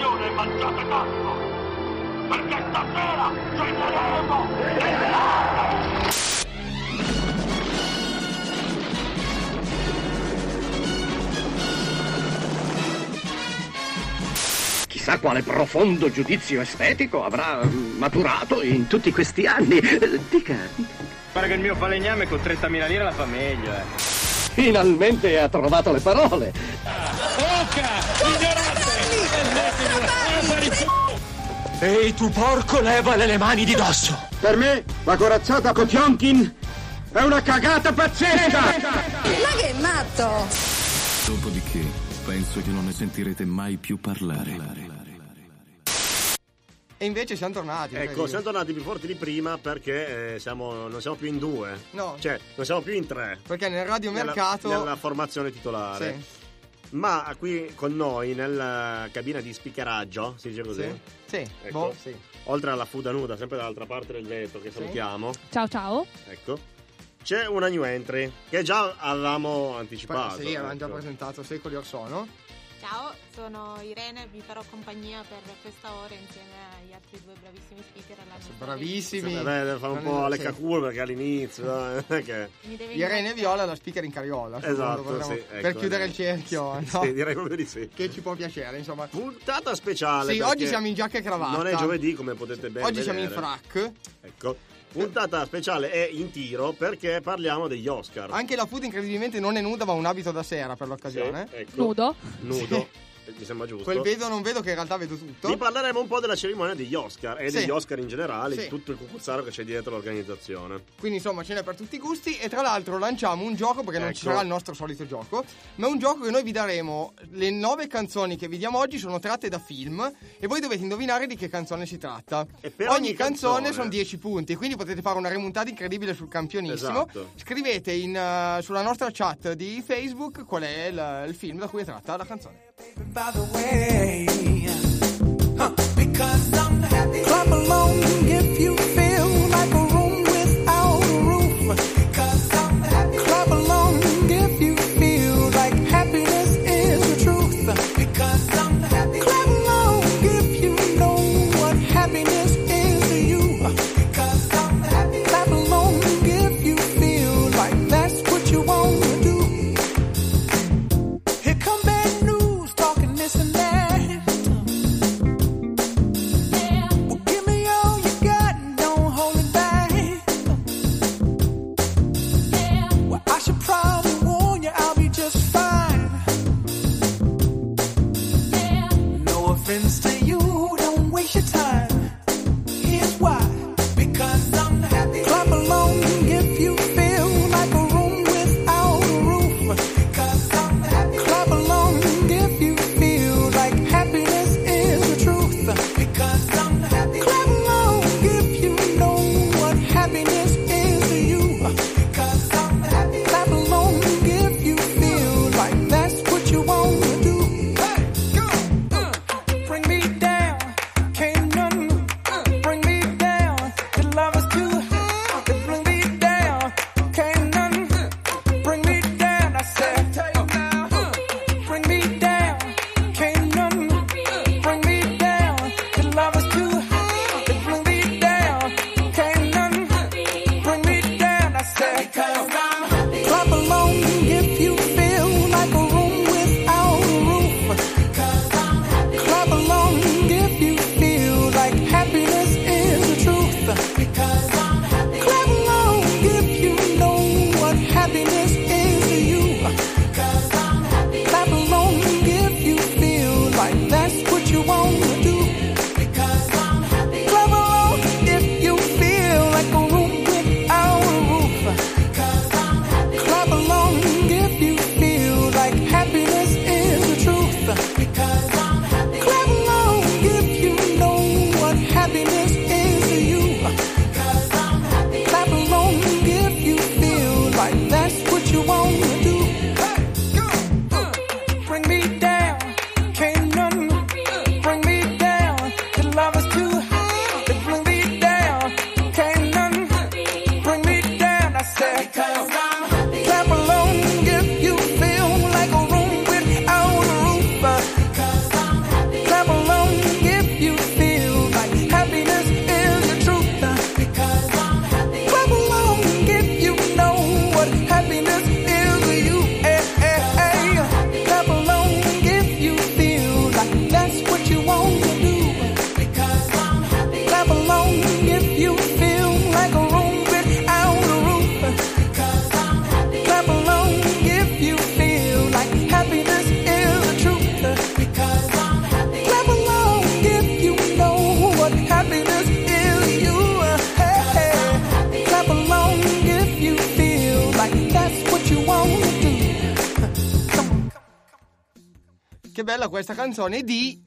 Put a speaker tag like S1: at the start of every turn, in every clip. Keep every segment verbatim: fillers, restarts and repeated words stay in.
S1: attenzione, mangiate tanto, perché stasera ceneremo le
S2: Chissà quale profondo giudizio estetico avrà maturato in tutti questi anni. Dica.
S3: Pare che il mio falegname con trentamila lire la fa meglio, eh.
S2: Finalmente ha trovato le parole.
S4: Oca! Ignorante!
S5: Ehi tu porco, levale le mani di dosso!
S6: Per me la corazzata Potionkin è una cagata pazzesca!
S7: Ma che matto!
S8: Dopodiché penso che non ne sentirete mai più parlare.
S9: E invece siamo tornati.
S10: Ecco, siamo tornati più forti di prima perché eh, siamo, non siamo più in due.
S9: No.
S10: Cioè, non siamo più in tre.
S9: Perché nel radiomercato...
S10: Nella, nella formazione titolare.
S9: Sì.
S10: Ma qui con noi, nella cabina di speakeraggio, si dice così?
S9: Sì, sì.
S10: Ecco.
S9: Boh, sì.
S10: Oltre alla Fuda Nuda, sempre dall'altra parte del vetro, che
S9: sì.
S10: salutiamo.
S11: Ciao ciao.
S10: Ecco. C'è una new entry che già avevamo anticipato.
S9: Sì, avevamo già
S10: ecco.
S9: presentato secoli or sono.
S12: Ciao, sono Irene, vi farò compagnia per questa ora insieme agli altri due bravissimi speaker.
S9: Bravissimi!
S10: Sì, deve fare un po' le cacure perché all'inizio che...
S9: Irene e Viola la speaker in carriola.
S10: Esatto,
S9: potremmo,
S10: sì, ecco,
S9: per chiudere
S10: eh.
S9: il cerchio. No?
S10: Sì, direi proprio di sì.
S9: Che ci può piacere, insomma.
S10: Puntata speciale.
S9: Sì, oggi siamo in giacca e cravatta.
S10: Non è giovedì, come potete ben
S9: oggi
S10: vedere.
S9: Oggi siamo in frac.
S10: Ecco. Puntata speciale è in tiro perché parliamo degli Oscar.
S9: Anche la Food incredibilmente non è nuda, ma un abito da sera per l'occasione.
S10: Sì, ecco.
S11: Nudo.
S10: Nudo. Mi sembra giusto.
S9: Quel vedo non vedo che in realtà vedo tutto.
S10: Vi parleremo un po' della cerimonia degli Oscar e
S9: sì.
S10: degli Oscar in generale,
S9: sì.
S10: di tutto il cucuzzaro che c'è dietro l'organizzazione.
S9: Quindi insomma ce n'è per tutti i gusti. E tra l'altro lanciamo un gioco, perché ecco. non ci sarà il nostro solito gioco, ma un gioco che noi vi daremo. Le nove canzoni che vi diamo oggi sono tratte da film e voi dovete indovinare di che canzone si tratta.
S10: E per
S9: ogni,
S10: ogni
S9: canzone,
S10: canzone
S9: sono dieci punti, quindi potete fare una remontata incredibile sul campionissimo.
S10: Esatto.
S9: Scrivete in, uh, sulla nostra chat di Facebook qual è il, il film da cui è tratta la canzone.
S13: By the way, huh, because I'm happy. Clap along if you feel like a room without a roof. Because I'm happy. Clap along if you feel like happiness is the truth. Because I'm happy. Clap along if you know what happiness is to you. Because I'm happy. Clap along if you feel like that's what you want to do. Here come bad news, talking this and that. Yeah. Well, give me all you got and don't hold it back. Yeah. Well, I should probably warn you, I'll be just fine. Yeah. No offense to you, don't waste your time. Here's why. Because I'm happy. Clap along if you feel like a room without a roof. Because I'm happy. Clap along if you feel like happiness is the truth. Because I'm happy. Clap along if you know what happiness is to you. Because I'm happy. Clap along if you feel like that's what you want to do. Hey, go, uh, bring me down, can't none uh, bring me down. The love is too high, to bring me down, can't none uh, bring me down. I said, uh, bring me down, can't none uh, bring me down. The love is too high, to bring me down, can't none uh, bring me down. I said, because I'm happy. Clap along if you feel like a room without a roof. Because I'm happy. Clap along if you feel like happiness is the truth. Because I'm happy. Clap along if you know what happiness is to you. Because I'm happy. Clap along if you feel like that's what you want to do. Because I'm happy. Clap along if you feel like a room without a roof. Because I'm happy. Clap along if you feel like happiness is the truth. Because I'm happy. Clap along if you know what happiness is to you. Because I'm happy. Clap along if you feel like that's what you want to do. Hey, go, uh, bring me down, can't none uh, bring me down. The love is too high, to bring me down, can't none uh, bring me down. I said, because I'm happy. Clap along if you feel like a room without a roof. Because I'm happy. Clap along that's what you want to do.
S9: Che bella questa canzone di...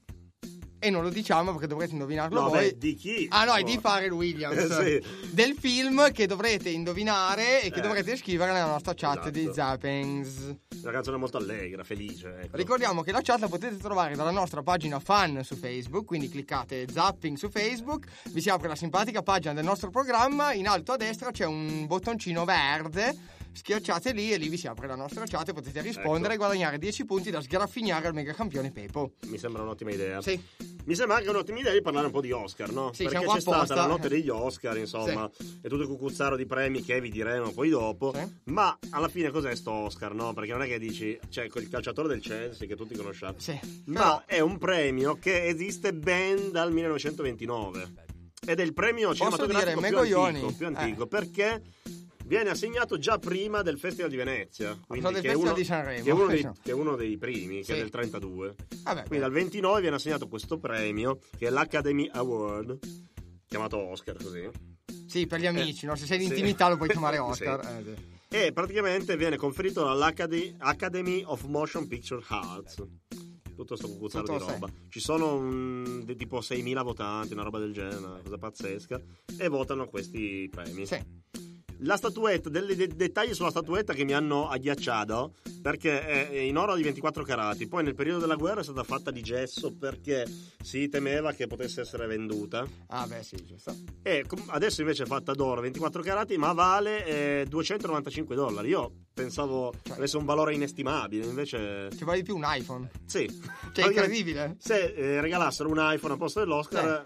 S9: E non lo diciamo perché dovrete indovinarlo
S10: No,
S9: voi.
S10: beh, di chi?
S9: Ah no, è
S10: Oh.
S9: di Pharrell Williams.
S10: Eh, sì.
S9: Del film che dovrete indovinare e che
S10: Eh.
S9: dovrete scrivere nella nostra chat
S10: Esatto.
S9: di Zappings.
S10: Una canzone molto allegra, felice. Ecco.
S9: Ricordiamo che la chat la potete trovare dalla nostra pagina fan su Facebook, quindi cliccate Zapping su Facebook, vi si apre la simpatica pagina del nostro programma, in alto a destra c'è un bottoncino verde, schiacciate lì e lì vi si apre la nostra chat e potete rispondere
S10: Ecco.
S9: e guadagnare dieci punti da sgraffignare al mega campione Pepo.
S10: Mi sembra un'ottima idea.
S9: Sì.
S10: Mi sembra anche un'ottima idea di parlare un po' di Oscar, no?
S9: Sì,
S10: Perché
S9: siamo
S10: c'è
S9: qua
S10: stata
S9: apposta.
S10: la notte degli Oscar, insomma, e tutto il cucuzzaro di premi che vi diremo poi dopo.
S9: Sì.
S10: Ma alla fine cos'è sto Oscar, no? Perché non è che dici, cioè, quel calciatore del Chelsea che tutti conosciate.
S9: Sì.
S10: Ma
S9: Però-
S10: è un premio che esiste ben dal millenovecentoventinove. Ed è il premio
S9: Posso
S10: cinematografico
S9: dire,
S10: più
S9: Megoglioni.
S10: antico, più antico
S9: Eh.
S10: perché viene assegnato già prima del Festival di Venezia. Quindi
S9: del
S10: che, è
S9: Festival
S10: uno,
S9: di Sanremo.
S10: che, è uno dei, che è uno dei primi, che
S9: Sì.
S10: è del trentadue.
S9: Vabbè,
S10: Quindi dal ventinove viene assegnato questo premio, che è l'Academy Award, chiamato Oscar così.
S9: Sì, per gli amici,
S10: Eh,
S9: no? Se sei in
S10: sì.
S9: intimità lo puoi chiamare
S10: Sì.
S9: Oscar. Eh, sì.
S10: E praticamente viene conferito dall'Academy Academy of Motion Picture Arts. Tutto sto cucuzzaro
S9: Tutto
S10: di
S9: sì.
S10: roba. Ci sono un, di tipo seimila votanti, una roba del genere, una cosa pazzesca, e votano questi premi.
S9: Sì.
S10: La statuetta, dei de- dettagli sulla statuetta che mi hanno agghiacciato, perché è, è in oro di ventiquattro carati. Poi nel periodo della guerra è stata fatta di gesso perché si temeva che potesse essere venduta.
S9: Ah beh sì, giusto.
S10: E com- adesso invece è fatta d'oro, ventiquattro carati, ma vale eh, duecentonovantacinque dollari. Io pensavo avesse un valore inestimabile, invece...
S9: Ci vale di più un iPhone.
S10: Sì.
S9: Cioè, incredibile.
S10: Se eh, regalassero un iPhone a posto dell'Oscar...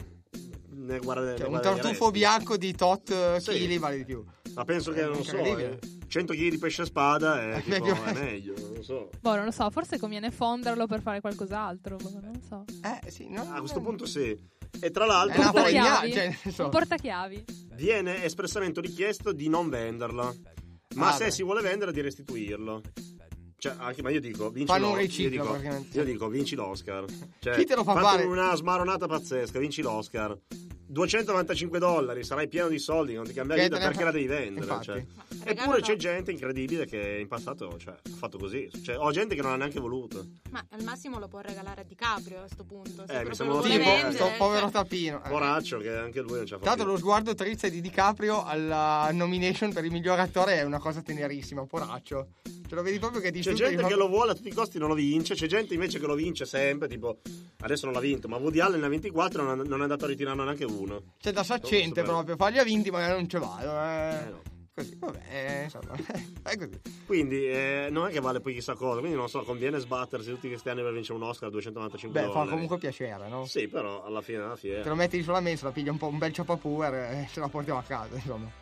S10: Ne guarda,
S9: Cioè,
S10: ne
S9: un
S10: guadagneresti.
S9: tartufo bianco di tot
S10: Sì.
S9: chili vale di più.
S10: Ma penso che,
S9: È
S10: non so,
S9: incredibile.
S10: eh, cento chili di pesce spada è,
S9: È
S10: tipo,
S9: meglio-
S10: è meglio, non so.
S11: Boh, non lo so, forse conviene fonderlo per fare qualcos'altro, boh, non lo so.
S9: Eh sì, no?
S10: A questo punto sì. E tra
S9: È
S10: l'altro
S9: una
S10: poi
S11: Portachiavi?
S9: cioè, nel senso-
S11: Un portachiavi.
S10: viene espressamente richiesto di non venderlo. Ma
S9: Ah,
S10: se
S9: beh.
S10: si vuole vendere, di restituirlo. Cioè, anche, ma io dico, vinci
S9: Fanno un
S10: l'O-
S9: riciclo,
S10: io dico,
S9: praticamente.
S10: io dico, vinci l'Oscar. Cioè,
S9: Chi te lo fa
S10: fatti
S9: fare?
S10: una smaronata pazzesca, vinci l'Oscar. duecentonovantacinque dollari, sarai pieno di soldi, non ti cambia
S9: Che
S10: vita,
S9: te ne
S10: perché
S9: fa-
S10: la devi vendere?
S9: Infatti.
S10: Cioè.
S12: Ma
S10: Eppure
S12: regalano-
S10: c'è gente incredibile che in passato cioè, ha fatto così. Cioè, ho gente che non ha neanche voluto.
S12: Ma al massimo lo può regalare a DiCaprio a questo punto. Se
S10: Eh, mi
S12: proprio
S10: sembra
S12: lo
S10: uno
S12: vuole
S10: tipo-
S12: vendere,
S9: sto povero
S12: cioè,
S9: tapino. Eh.
S10: Poraccio, che anche lui non ci ha fatto.
S9: Tanto lo sguardo triste di DiCaprio alla nomination per il miglior attore è una cosa tenerissima, poraccio. Ce lo vedi proprio che ti
S10: C'è
S9: stucca,
S10: gente
S9: ti fa-
S10: che lo vuole a tutti i costi, non lo vince. C'è gente invece che lo vince sempre. Tipo, adesso non l'ha vinto, ma Woody Allen ne ha ventiquattro e non, non è andato a ritirarne neanche uno.
S9: C'è da saccente
S10: Super.
S9: proprio, farli a vinti ma non ce vado. Eh.
S10: Eh, no.
S9: Così, vabbè, eh, insomma, è così.
S10: Quindi eh, non è che vale poi chissà cosa. Quindi non so, conviene sbattersi tutti questi anni per vincere un Oscar a duecentonovantacinque
S9: Beh, fa
S10: dollari.
S9: comunque piacere, no?
S10: Sì, però alla fine alla fiera.
S9: Te lo metti sulla mensola, piglia un po' un bel ciapapuer e ce la portiamo a casa, insomma.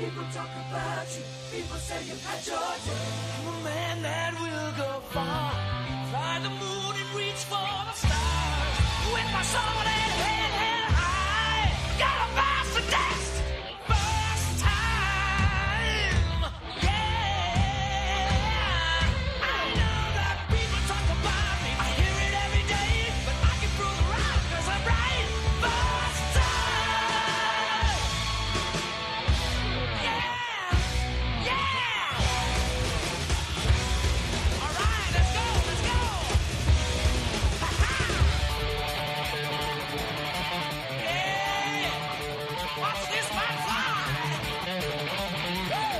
S13: People talk about you, people say you've had your day. I'm a man that will go far, fly the moon and reach for the stars. With my soul and head held high, gotta pass the test. First time, yeah. I know that people talk about me, I hear it every day, but I can prove it right, 'cause I'm right. First time, yeah, yeah. All right, let's go, let's go. Ha-ha. Yeah. Watch this man fly. Woo.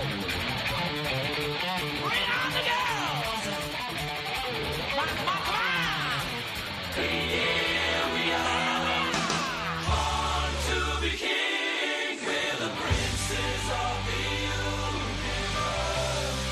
S13: Bring on the girls. Come on, come on, come on. Here we are. Born to be king. We're the princes of the universe.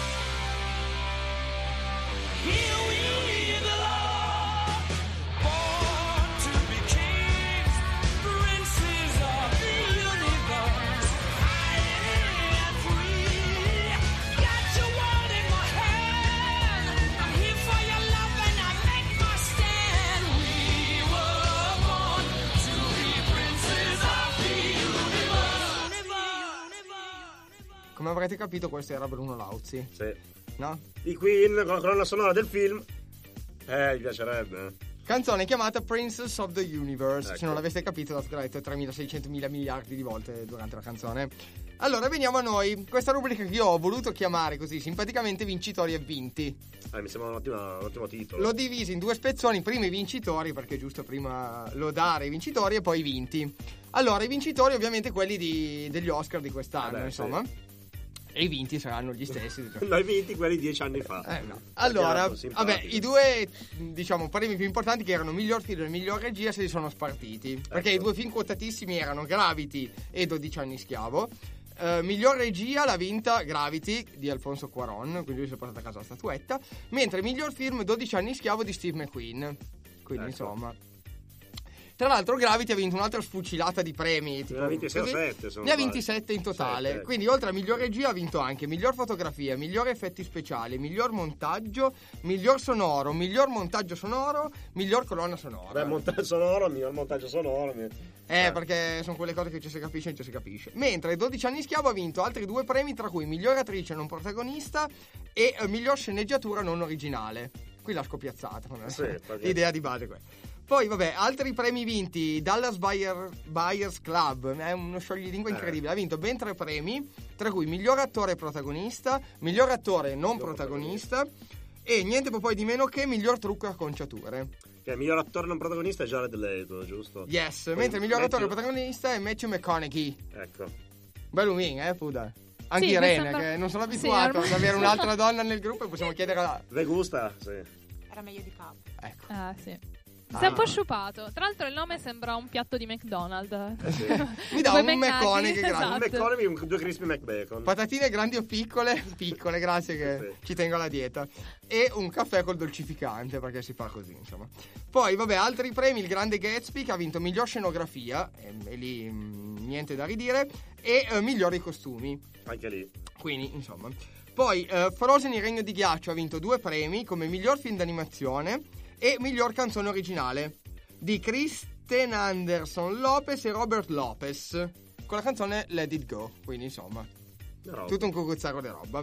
S13: Here we belong. Born to be kings. Princes of the universe. High and free. Got your world in my hand. I'm here for your love and I make my stand. We were born to be princes of the universe.
S9: Come avrete capito, questo era Bruno Lauzi.
S10: Sì.
S9: No?
S10: I Queen con la colonna sonora del film. Eh, gli piacerebbe.
S9: Canzone chiamata Princess of the Universe.
S10: Ecco.
S9: Se non l'aveste capito, dato che l'ha detto tremilaseicentomila miliardi di volte durante la canzone. Allora, veniamo a noi. Questa rubrica che io ho voluto chiamare così simpaticamente Vincitori e Vinti.
S10: Eh, mi sembra un ottimo, un ottimo titolo.
S9: L'ho diviso in due spezzoni, prima i vincitori, perché è giusto prima lodare i vincitori, e poi i vinti. Allora, i vincitori ovviamente quelli di, degli Oscar di quest'anno,
S10: Eh beh,
S9: insomma. E i vinti saranno gli stessi.
S10: Noi vinti quelli dieci anni fa.
S9: Eh, no. Allora,
S10: erano simpatici.
S9: vabbè, i due, diciamo, premi più importanti, che erano miglior film e miglior regia, se li sono spartiti. Perché
S10: Ecco.
S9: i due film quotatissimi erano Gravity e dodici anni schiavo. Eh, miglior regia l'ha vinta Gravity di Alfonso Cuarón, quindi lui si è portato a casa la statuetta. Mentre miglior film dodici anni schiavo di Steve McQueen. Quindi,
S10: Ecco.
S9: insomma. Tra l'altro Gravity ha vinto un'altra sfucilata di premi, tipo,
S10: Ne ha vinti sei o
S9: così.
S10: sette, sono
S9: Ne ha
S10: sbaglio.
S9: vinti sette in totale.
S10: Sette, ecco.
S9: Quindi oltre a miglior regia ha vinto anche miglior fotografia, miglior effetti speciali, miglior montaggio, miglior sonoro, miglior montaggio sonoro, miglior colonna sonora.
S10: Beh, montaggio sonoro, miglior montaggio sonoro. mi-
S9: Eh, perché sono quelle cose che ci si capisce e non ci si capisce. Mentre dodici anni schiavo ha vinto altri due premi, tra cui miglior attrice non protagonista e eh, miglior sceneggiatura non originale. Qui l'ha scopiazzata,
S10: Sì, perché-
S9: l'idea di base quella. Poi, vabbè, altri premi vinti. Dallas Buyer, Buyers Club, è uno scioglilingua
S10: Eh.
S9: incredibile. Ha vinto ben tre premi, tra cui miglior attore protagonista, miglior attore non
S10: Miglior
S9: protagonista e niente poi di meno che miglior trucco e acconciature.
S10: Che il miglior attore non protagonista è Jared Leto, giusto?
S9: Yes,
S10: Poi
S9: mentre il miglior
S10: Matthew-
S9: attore protagonista è Matthew McConaughey.
S10: Ecco.
S9: Bello win, eh, Puda. Anche
S11: Sì, mi
S9: Irene,
S11: sembra-
S9: che non sono
S11: Sì,
S9: abituato
S11: ormai-
S9: ad avere un'altra donna nel gruppo e possiamo chiedere a...
S10: Le gusta? Sì.
S12: Era meglio di capo.
S9: Ecco.
S11: Ah, sì.
S9: Ah.
S11: Si è un po' sciupato. Tra l'altro il nome sembra un piatto di McDonald's.
S10: sì.
S9: Mi dà
S11: Due
S9: un
S11: McNugget,
S9: McConaughey grande.
S11: esatto.
S10: Un McConaughey, un- due crispy McBacon.
S9: Patatine grandi o piccole? Piccole, grazie che
S10: Sì.
S9: ci tengo alla dieta. E un caffè col dolcificante, perché si fa così, insomma. Poi, vabbè, altri premi, il Grande Gatsby, che ha vinto miglior scenografia, e, e lì mh, niente da ridire, e eh, migliori costumi.
S10: Anche lì.
S9: Quindi, insomma. Poi, eh, Frozen il Regno di Ghiaccio ha vinto due premi, come miglior film d'animazione e miglior canzone originale, di Kristen Anderson Lopez e Robert Lopez, con la canzone Let It Go. Quindi, insomma,
S10: No.
S9: tutto un cucuzzaro di roba.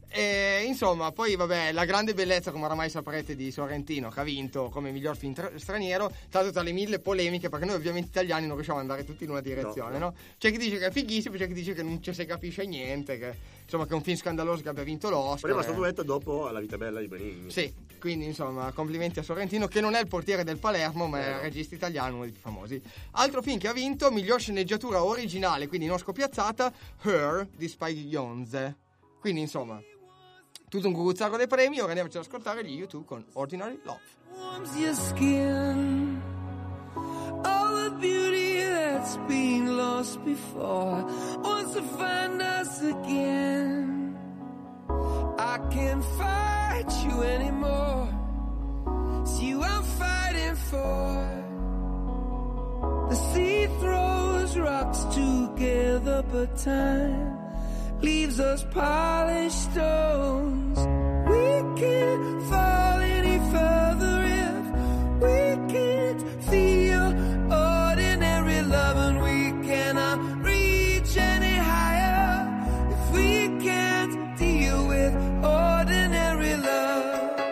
S9: E, insomma, poi vabbè, la grande bellezza, come oramai saprete, di Sorrentino, che ha vinto come miglior film tra- straniero, tanto tra le mille polemiche, perché noi ovviamente italiani non riusciamo ad andare tutti in una direzione, no?
S10: No, no.
S9: C'è chi dice che è fighissimo, c'è chi dice che non ci si capisce niente, che insomma che è un film scandaloso che abbia vinto l'Oscar.
S10: Prima
S9: eh.
S10: statuetta, dopo La vita bella di Benigni.
S9: Sì, quindi insomma complimenti a Sorrentino, che non è il portiere del Palermo, ma è il
S10: Eh.
S9: regista italiano, uno dei più famosi. Altro film che ha vinto miglior sceneggiatura originale, quindi non scopiazzata, Her di Spike Jonze. Quindi insomma tutto un cucuzzaro dei premi. Ora andiamoci ad ascoltare gli U due con Ordinary Love.
S13: Warms your skin. All the beauty that's been lost before wants to find us again. I can't fight you anymore. It's you I'm fighting for. The sea throws rocks together, but time leaves us polished stones. We can't fall any further if we can't feel ordinary love, and we cannot reach any higher if we can't deal with ordinary love.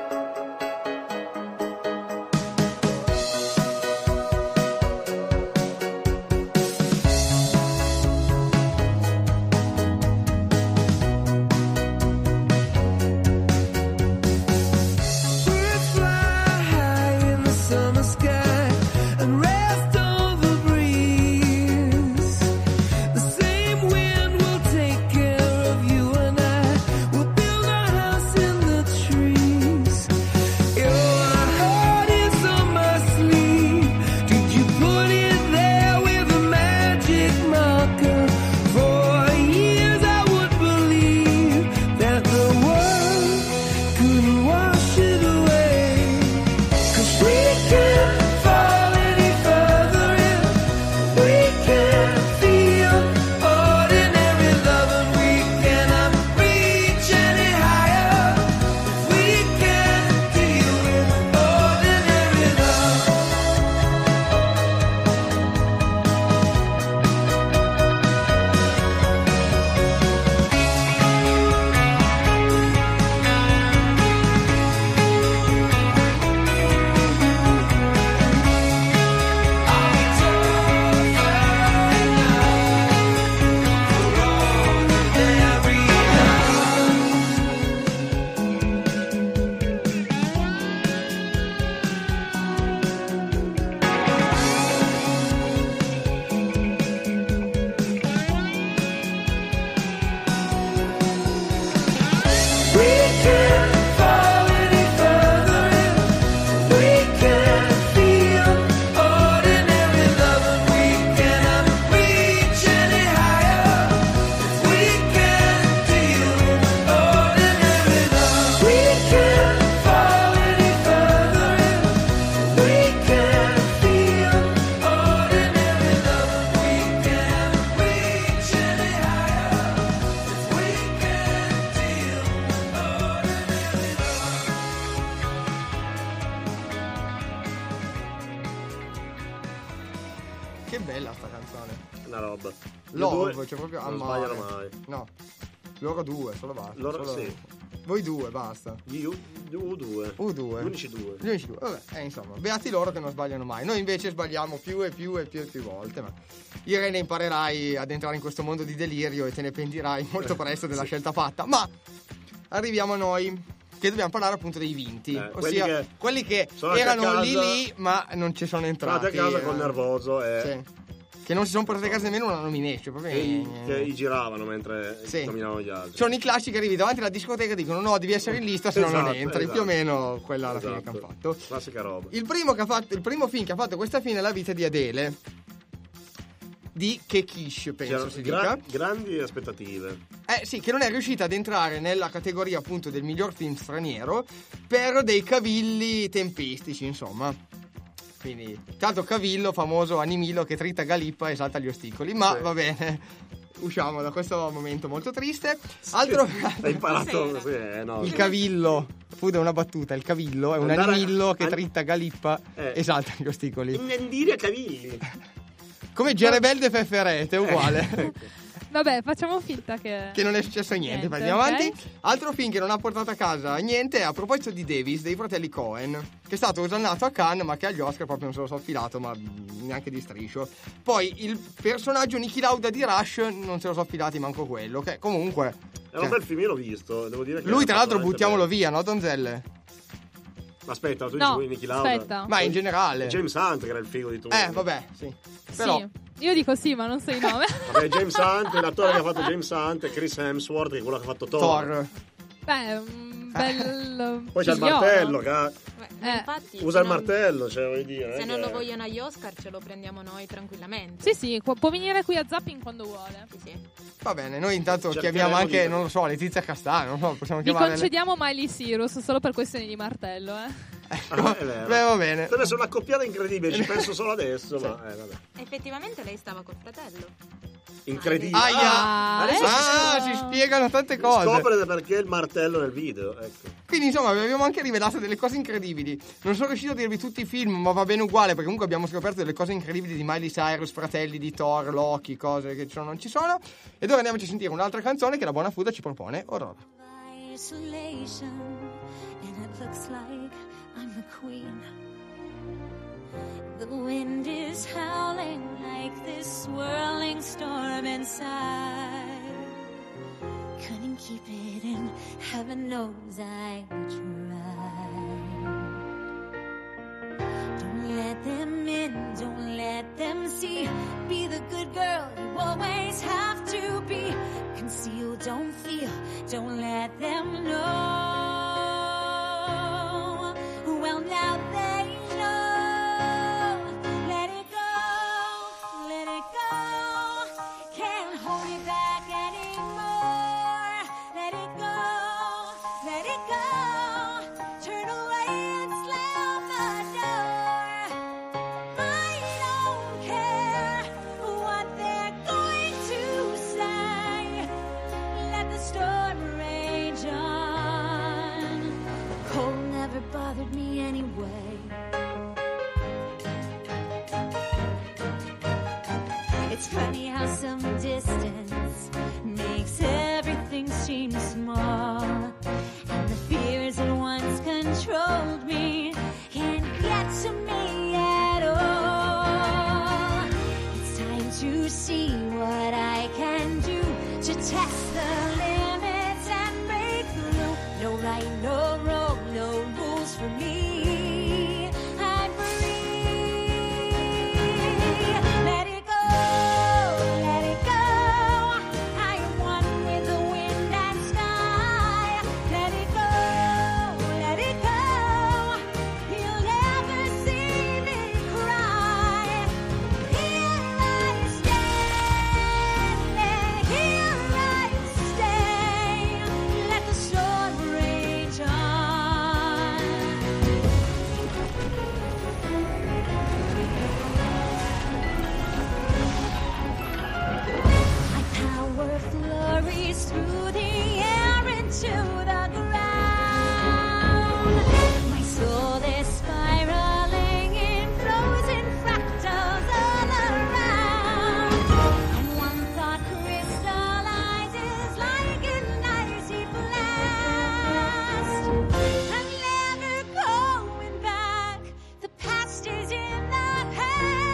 S9: Che bella sta canzone.
S10: Una roba.
S9: Love,
S10: due,
S9: cioè proprio
S10: non
S9: amare.
S10: sbagliano mai.
S9: No. Loro due, solo basta.
S10: Loro
S9: solo...
S10: sì.
S9: Voi due, basta.
S10: Io, U due.
S9: U due.
S10: Gli unici due.
S9: Gli unici due. Vabbè, eh, insomma, beati loro che non sbagliano mai. Noi invece sbagliamo più e più e più e più volte, ma Irene, imparerai ad entrare in questo mondo di delirio e te ne pentirai molto presto della
S10: Sì.
S9: scelta fatta. Ma arriviamo a noi, che dobbiamo parlare appunto dei vinti,
S10: Eh,
S9: ossia
S10: quelli che
S9: quelli che
S10: sono andati a
S9: erano lì
S10: casa-
S9: lì ma non ci sono entrati.
S10: State a casa
S9: eh.
S10: col nervoso e
S9: Sì. Che non si sono portati a casa nemmeno una nomination, proprio
S10: che, i-
S9: eh,
S10: che i giravano mentre
S9: Sì.
S10: nominavano gli altri.
S9: Sono i classici che arrivi davanti alla discoteca e dicono no, devi essere in lista, se no non
S10: Esatto,
S9: entri.
S10: esatto.
S9: Più o meno quella alla fine
S10: Esatto.
S9: che hanno fatto.
S10: Classica roba.
S9: Il primo, che ha fatto, il primo film che ha fatto questa fine è La vita di Adele, di Kekish, penso
S10: C'erano
S9: si
S10: gra-
S9: dica.
S10: grandi aspettative.
S9: Eh sì, che non è riuscita ad entrare nella categoria appunto del miglior film straniero per dei cavilli tempistici, insomma. Quindi, tanto Cavillo, famoso animilo che trita Galippa e salta gli ostacoli. Ma
S10: Sì.
S9: va bene, usciamo da questo momento molto triste. Altro...
S10: Hai imparato? Sì, eh, no.
S9: Il Cavillo, fu da una battuta, il Cavillo è un
S10: Andare a-
S9: animillo che
S10: an-
S9: trita Galippa
S10: Eh.
S9: e salta gli ostacoli.
S10: Indire a cavilli.
S9: Come Gerebelde Fefferete, è uguale.
S11: Vabbè, facciamo finta che...
S9: Che non è successo niente,
S11: Niente,
S9: andiamo
S11: ok.
S9: avanti. Altro film che non ha portato a casa niente è a proposito di Davis, dei fratelli Cohen, che è stato osannato a Cannes ma che agli Oscar proprio non se lo so affilato, ma neanche di striscio. Poi il personaggio Niki Lauda di Rush non se lo so affilati manco quello, che comunque...
S10: Era un bel film, io l'ho visto. Devo dire che
S9: Lui
S10: era
S9: tra l'altro
S10: veramente
S9: buttiamolo
S10: bello.
S9: via, no Donzelle?
S10: Aspetta, tu
S11: No,
S10: dici Niki Lauda?
S11: aspetta.
S9: Ma in generale.
S10: James Hunt che era il figo di tutti.
S9: Eh, vabbè, sì. Però...
S11: Sì, io dico sì, ma non so i nomi.
S10: Vabbè, James Hunt, l'attore che ha fatto James Hunt e Chris Hemsworth che è quello che ha fatto Thor.
S9: Thor.
S11: Beh, un bel...
S10: Poi c'è il
S11: figliolo.
S10: martello che ha-
S12: Beh,
S11: Eh.
S12: infatti,
S10: usa
S12: se
S10: il
S12: non-
S10: martello, cioè vuoi dire.
S12: Se
S10: eh,
S12: non
S10: che-
S12: lo vogliono agli Oscar ce lo prendiamo noi tranquillamente.
S11: Sì, sì, pu- può venire qui a Zapping quando vuole.
S12: Sì, sì.
S9: Va bene, noi intanto
S10: Cercheremo
S9: chiamiamo anche,
S10: di-
S9: non lo so, Letizia Castano, non so, possiamo
S11: Vi
S9: chiamare...
S11: concediamo Miley Cyrus solo per questioni di martello, eh.
S10: Ah, è vero.
S9: Beh, va bene.
S10: Deve essere una accoppiata incredibile, ci penso solo adesso, ma eh, vabbè.
S12: Effettivamente lei stava col fratello.
S10: Incredibile.
S9: Aia.
S10: Ah, adesso
S9: Ah, si spiegano tante cose.
S10: scopre perché il martello nel video, ecco.
S9: Quindi insomma vi abbiamo anche rivelato delle cose incredibili. Non sono riuscito a dirvi tutti i film, ma va bene uguale, perché comunque abbiamo scoperto delle cose incredibili di Miley Cyrus, fratelli di Thor, Loki, cose che ci sono, non ci sono. Ed ora andiamoci a sentire un'altra canzone che la Buona Fuda ci propone Aurora.
S14: Isolation, and it looks like I'm the queen. The wind is howling like this swirling storm inside. Couldn't keep it in, heaven knows I tried. Don't let them in, don't let them see. Be the good girl you always have to be. Conceal, don't feel, don't let them know. Well, now they know. Let it go, let it go. Can't hold it back anymore. Let it go, let it go. Turn away and slam the door. I don't care what they're going to say. Let the storm rage on. Cold never bothered me anyway. It's funny how some distance makes everything seem small. And the fears that once controlled me can't get to me at all. It's time to see what I can do to test the limits and break through. No right, no wrong, no rules for me. I'm free. Let it go, let it go. I am one with the wind and sky. Let it go, let it go. You'll never see me cry. Here I stand, here I stay. Let the storm rage on. My power flurries through the air into the ground. My soul is spiraling in frozen fractals all around. And one thought crystallizes like an icy blast. I'm never going back. The past is in the past.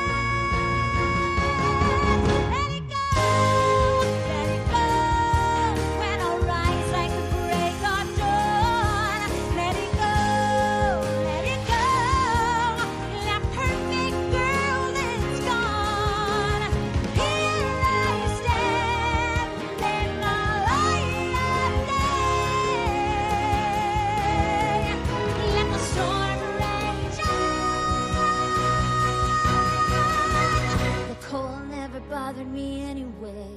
S14: Let it go, let it go. When I rise like the break of dawn. Let it go, let it go. That perfect girl is gone. Here I stand in the light of day. Let the storm rage on. The cold never bothered me anyway.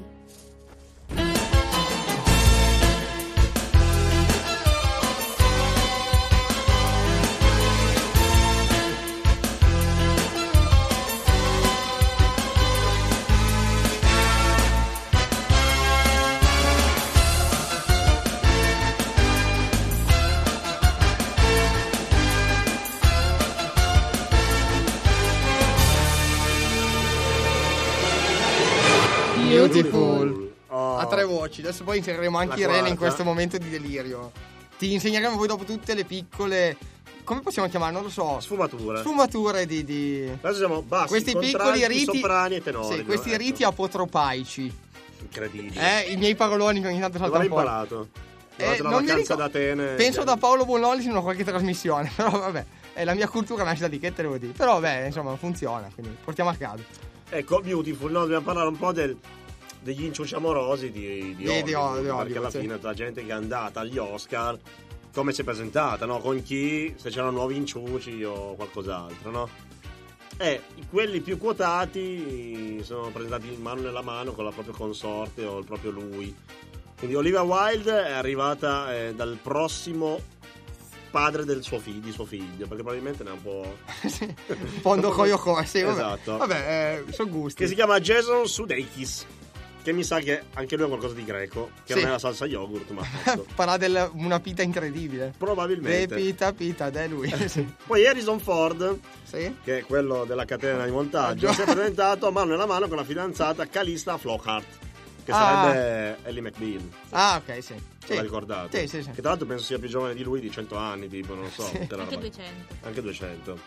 S9: Beautiful.
S10: Oh.
S9: A tre voci. Adesso poi inseriremo anche
S10: La
S9: Irene in
S10: quarta.
S9: questo momento di delirio. Ti insegneremo poi dopo tutte le piccole, come possiamo chiamare? Non lo so.
S10: Sfumature.
S9: Sfumature di, di...
S10: Adesso siamo bassi,
S9: questi piccoli
S10: contralti,
S9: riti,
S10: soprani e tenori.
S9: sì, questi
S10: no?
S9: riti apotropaici.
S10: Incredibile.
S9: Eh, i miei paroloni che ogni tanto
S10: Dove
S9: saltano
S10: l'hai
S9: fuori.
S10: imparato?
S9: Eh,
S10: Durante la
S9: non mi
S10: vacanza
S9: ricordo.
S10: d'Atene.
S9: Penso da Paolo Bonolis in una qualche trasmissione. Però vabbè, è la mia cultura nasce da lì, che te devo dire. Però vabbè, insomma, funziona, quindi portiamo a casa.
S10: Ecco, Beautiful, no? Dobbiamo parlare un po' del, degli inciuci amorosi di, di,
S9: Di-
S10: Hollywood,
S9: di Hollywood,
S10: perché
S9: Hollywood,
S10: alla
S9: sì.
S10: fine la gente che è andata agli Oscar come si è presentata, no? Con chi, se c'erano nuovi inciuci o qualcos'altro, no? E quelli più quotati sono presentati mano nella mano con la propria consorte o il proprio lui. Quindi Olivia Wilde è arrivata eh, dal prossimo padre del suo figlio, di suo figlio, perché probabilmente ne ha un po'...
S9: Fondo coio corsi, vabbè.
S10: Esatto.
S9: Vabbè, eh, sono gusti.
S10: Che si chiama Jason Sudeikis. che mi sa che anche lui ha qualcosa di greco, che
S9: Sì.
S10: non è la salsa yogurt, ma fatto.
S9: Farà del, una pita incredibile.
S10: Probabilmente.
S9: E pita pita ed è lui. Sì.
S10: Poi Harrison Ford,
S9: Sì.
S10: che è quello della catena di montaggio, si è presentato a mano nella mano con la fidanzata Calista Flockhart, che
S9: Ah.
S10: sarebbe Ellie McBeal.
S9: Ah, ok, sì.
S10: Se la ricordate?
S9: Sì, sì, sì.
S10: Che tra l'altro penso sia più giovane di lui di cento anni, tipo, non lo so.
S9: Sì.
S10: tutta la
S12: Anche
S10: roba.
S12: duecento.
S10: Anche duecento.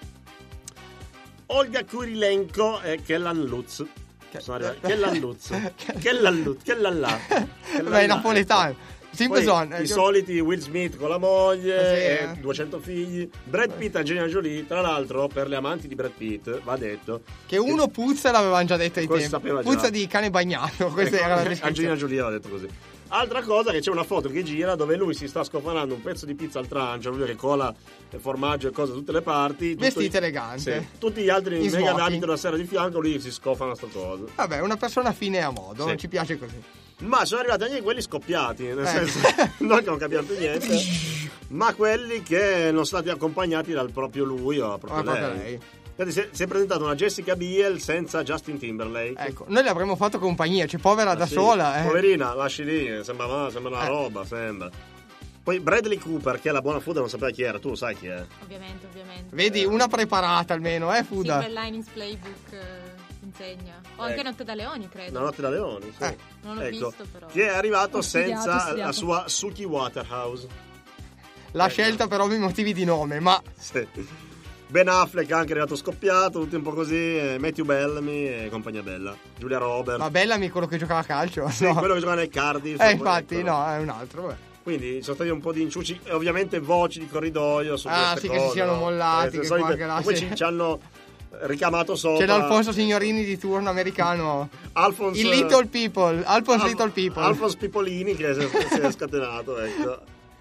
S10: Olga Kurilenko e Kellan Lutz. Sono arrivati. Kellan Lutz. Kellan Lutz. Kellan là.
S9: Beh, è napoletano. Simple
S10: Poi
S9: Zone.
S10: i soliti Will Smith con la moglie,
S9: Sì,
S10: e
S9: eh.
S10: duecento figli. Brad Pitt e Angelina Jolie. Tra l'altro, per le amanti di Brad Pitt, va detto
S9: Che uno puzza l'avevano già detto ai
S10: Questo
S9: tempi.
S10: sapeva già.
S9: Puzza di cane bagnato. Questa
S10: Ecco,
S9: era la
S10: Angelina
S9: descrizione.
S10: Jolie aveva detto così. Altra cosa, che c'è una foto che gira dove lui si sta scofanando un pezzo di pizza al trancio, lui che cola formaggio e cose da tutte le parti. tutto
S9: Vestito
S10: i-
S9: elegante.
S10: Sì. Tutti gli altri
S9: In
S10: mega
S9: smoking.
S10: abitano la sera di fianco, lui si scofana sta cosa.
S9: Vabbè, una persona fine e a modo.
S10: Sì.
S9: Ci piace così.
S10: Ma sono arrivati anche quelli scoppiati, nel
S9: Eh.
S10: senso non che non capiamo più niente, ma quelli che non sono stati accompagnati dal proprio lui o proprio
S9: Ah, proprio
S10: lei.
S9: lei.
S10: Infatti si è, si è presentata una Jessica Biel senza Justin Timberlake.
S9: Ecco, noi le avremmo fatto compagnia, cioè povera
S10: Ah,
S9: da
S10: sì.
S9: sola. Eh.
S10: Poverina, lasci lì, sembra, ma- sembra una
S9: Eh.
S10: roba, sembra. Poi Bradley Cooper, che è la buona Fuda, non sapeva chi era, tu lo sai chi è.
S12: Ovviamente, ovviamente.
S9: Vedi, una preparata almeno, eh, Fuda.
S12: Silver Linings Playbook eh, insegna. O anche
S10: Ecco.
S12: Notte da Leoni, credo.
S10: La notte da leoni, sì.
S9: Eh.
S12: Non l'ho
S10: Ecco,
S12: visto, però.
S10: che è arrivato
S11: Ho studiato, ho
S10: senza
S11: studiato.
S10: la sua Suki Waterhouse.
S9: L'ha scelta per ovvi motivi di nome, ma
S10: Sì. Ben Affleck è anche arrivato scoppiato, tutti un po' così, eh, Matthew Bellamy e compagnia bella. Giulia Roberts.
S9: ma Bellamy quello che giocava a calcio.
S10: Sì,
S9: no.
S10: quello che gioca nel Cardiff.
S9: Eh,
S10: poi
S9: infatti,
S10: ecco,
S9: no, è un altro. Vabbè.
S10: Quindi ci sono stati un po' di inciuci e ovviamente voci di corridoio su
S9: Ah,
S10: queste
S9: sì,
S10: cose.
S9: che si siano
S10: no?
S9: mollati,
S10: Eh,
S9: che
S10: solite-
S9: qua, che là,
S10: poi
S9: sì.
S10: ci, ci hanno ricamato sopra.
S9: C'è l'Alfonso Signorini di turno americano.
S10: Alphonse,
S9: Il Little People. Alphonse
S10: Al-
S9: Little People.
S10: Alphonse Pipolini che si è, si è scatenato, ecco.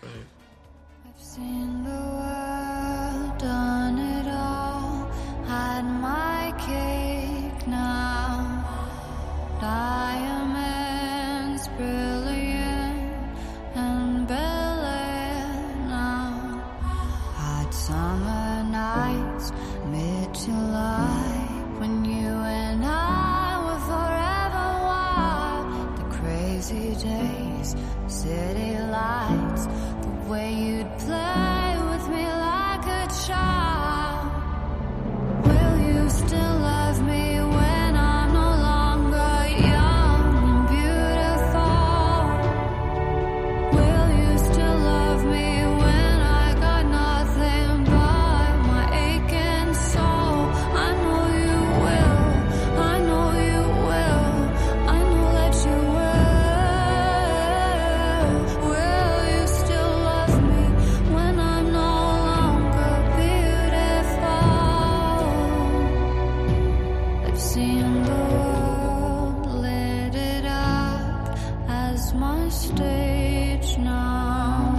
S14: Seen the world, done it all, had my cake now. Diamonds brilliant and brilliant now. Hot summer nights, mid-July, when you and I were forever wild. The crazy days, city lights, the way you'd play with me like a child. Will you still love me when I'm no longer young and beautiful? Will you still love me when I got nothing but my aching soul? I know you will, I know you will, I know that you will. Will you still love me when I'm no longer beautiful? I've seen the world, lit it up as my stage now.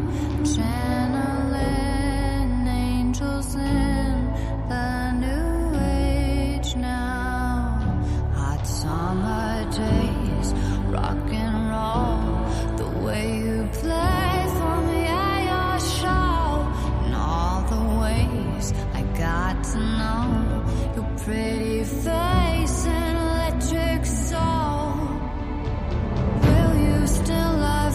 S14: Channeling angels in the new age now. Hot summer days, rock and roll, the way you play for me at your show. In all the ways I got to know your pretty face and electric soul. Will you still love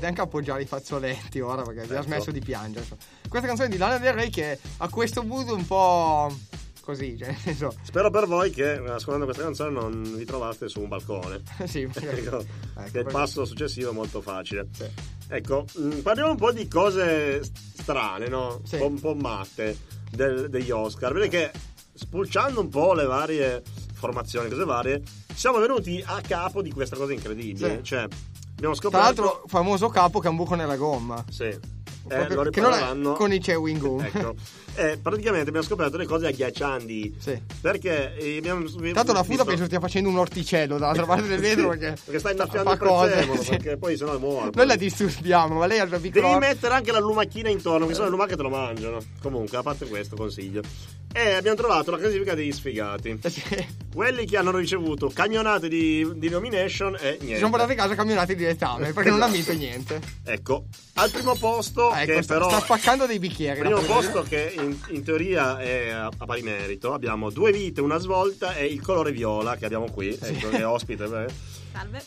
S9: anche appoggiare i fazzoletti ora perché ecco. ha smesso di piangere. Questa canzone di Lana Del Rey che ha questo mood un po' così, cioè, nel senso...
S10: Spero per voi che ascoltando questa canzone non vi trovaste su un balcone.
S9: Sì,
S10: ecco, ecco, che il
S9: perché...
S10: passo successivo è molto facile.
S9: Sì.
S10: Ecco, mh, parliamo un po' di cose strane, no?
S9: Sì.
S10: Un, po', un po' matte del, degli Oscar. Vedi che spulciando un po' le varie formazioni, cose varie, siamo venuti a capo di questa cosa incredibile. Sì. Cioè, abbiamo scoperto...
S9: Tra l'altro, famoso capo che ha un buco nella gomma.
S10: Sì.
S9: Eh,
S10: lo
S9: che non è con i chewing gum.
S10: Ecco. Eh, praticamente abbiamo scoperto delle cose agghiaccianti.
S9: Sì.
S10: Perché abbiamo
S9: tanto la fuda penso stia facendo un orticello dall'altra parte del vetro
S10: sì,
S9: perché,
S10: perché sta innaffiando il
S9: cose,
S10: prezzemolo
S9: sì.
S10: perché poi sennò muore.
S9: Noi la disturbiamo, ma lei ha il suo piccolo.
S10: Devi mettere anche la lumachina intorno, che sono le lumache te lo mangiano. Comunque, a parte questo consiglio. E abbiamo trovato la classifica degli sfigati.
S9: Sì.
S10: Quelli che hanno ricevuto cagnonate di, di nomination e niente.
S9: Si sono portati a casa camionati di letame perché non ha vinto niente.
S10: Ecco, al primo posto
S9: ecco,
S10: che
S9: sta,
S10: però
S9: sta spaccando dei bicchieri.
S10: Primo posto che in, in teoria è a, a pari merito. Abbiamo Due vite, una svolta e Il colore viola che abbiamo qui, sì. Ecco, che è ospite. Beh.
S12: Salve.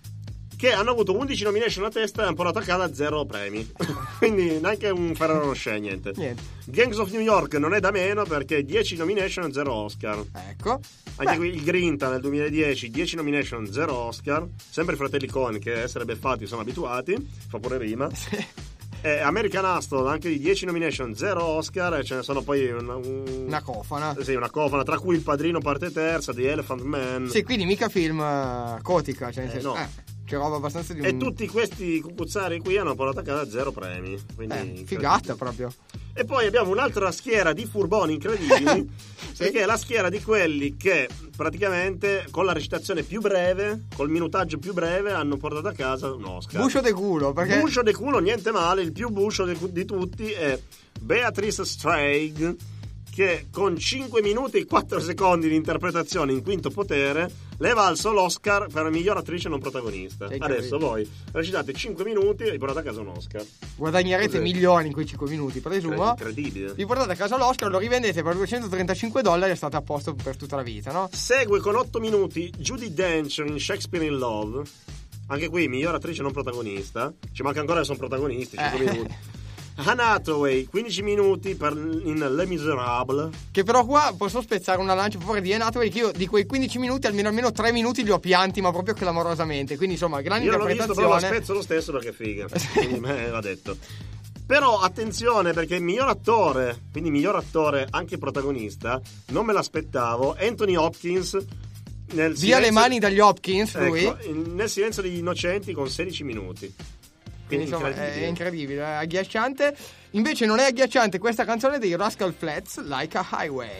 S10: Che hanno avuto undici nomination a testa e hanno portato a casa zero premi. Quindi neanche un Ferrero Rocher, niente.
S9: niente.
S10: Gangs of New York non è da meno perché dieci nomination, zero Oscar.
S9: Ecco.
S10: Anche
S9: Beh.
S10: qui il Grinta nel duemiladieci, dieci nomination, zero Oscar. Sempre i fratelli Coen che essere beffati sono abituati. Fa pure rima.
S9: Sì.
S10: Eh, American Hustle anche di dieci nomination, zero Oscar, e ce ne sono poi una, un...
S9: una cofana.
S10: Sì, una cofana, tra cui Il Padrino parte terza, The Elephant Man.
S9: Sì, quindi mica film uh, cotica, cioè nel
S10: eh,
S9: senso,
S10: no.
S9: eh, c'è roba abbastanza di un...
S10: E tutti questi cucuzzari qui hanno portato a casa zero premi. Quindi
S9: eh, figata proprio.
S10: E poi abbiamo un'altra schiera di furboni incredibili, sì. Perché è la schiera di quelli che praticamente con la recitazione più breve, col minutaggio più breve, hanno portato a casa un Oscar.
S9: Buscio de culo, perché...
S10: Buscio de culo, niente male, il più buscio di, di tutti è Beatrice Straight, che con cinque minuti e quattro secondi di interpretazione in Quinto Potere le valso l'Oscar per miglior attrice non protagonista. Adesso voi recitate cinque minuti e vi portate a casa un Oscar.
S9: Guadagnerete
S10: Cos'è?
S9: milioni in quei cinque minuti, presumo.
S10: Incredibile.
S9: Vi portate a casa l'Oscar, lo rivendete per duecentotrentacinque dollari e state a posto per tutta la vita, no?
S10: Segue con otto minuti Judi Dench in Shakespeare in Love. Anche qui miglior attrice non protagonista. Ci manca ancora che sono protagonisti, cinque
S9: eh.
S10: minuti. Anne Hathaway, quindici minuti per, in Les Miserables.
S9: Che però qua posso spezzare una lancia a favore di Anne Hathaway, che io di quei quindici minuti almeno almeno tre minuti li ho pianti, ma proprio clamorosamente. Quindi insomma, grande
S10: io
S9: interpretazione.
S10: Io non l'ho visto, però la spezzo lo stesso perché è figa. Quindi me l'ha detto. Però attenzione, perché miglior attore, quindi miglior attore anche protagonista, non me l'aspettavo, Anthony Hopkins. Nel
S9: Via
S10: silenzio...
S9: le mani dagli Hopkins, lui.
S10: Ecco, nel Silenzio degli Innocenti con sedici minuti.
S9: Quindi insomma incredibile. È incredibile, è agghiacciante. Invece non è agghiacciante questa canzone dei Rascal Flatts, Like a Highway.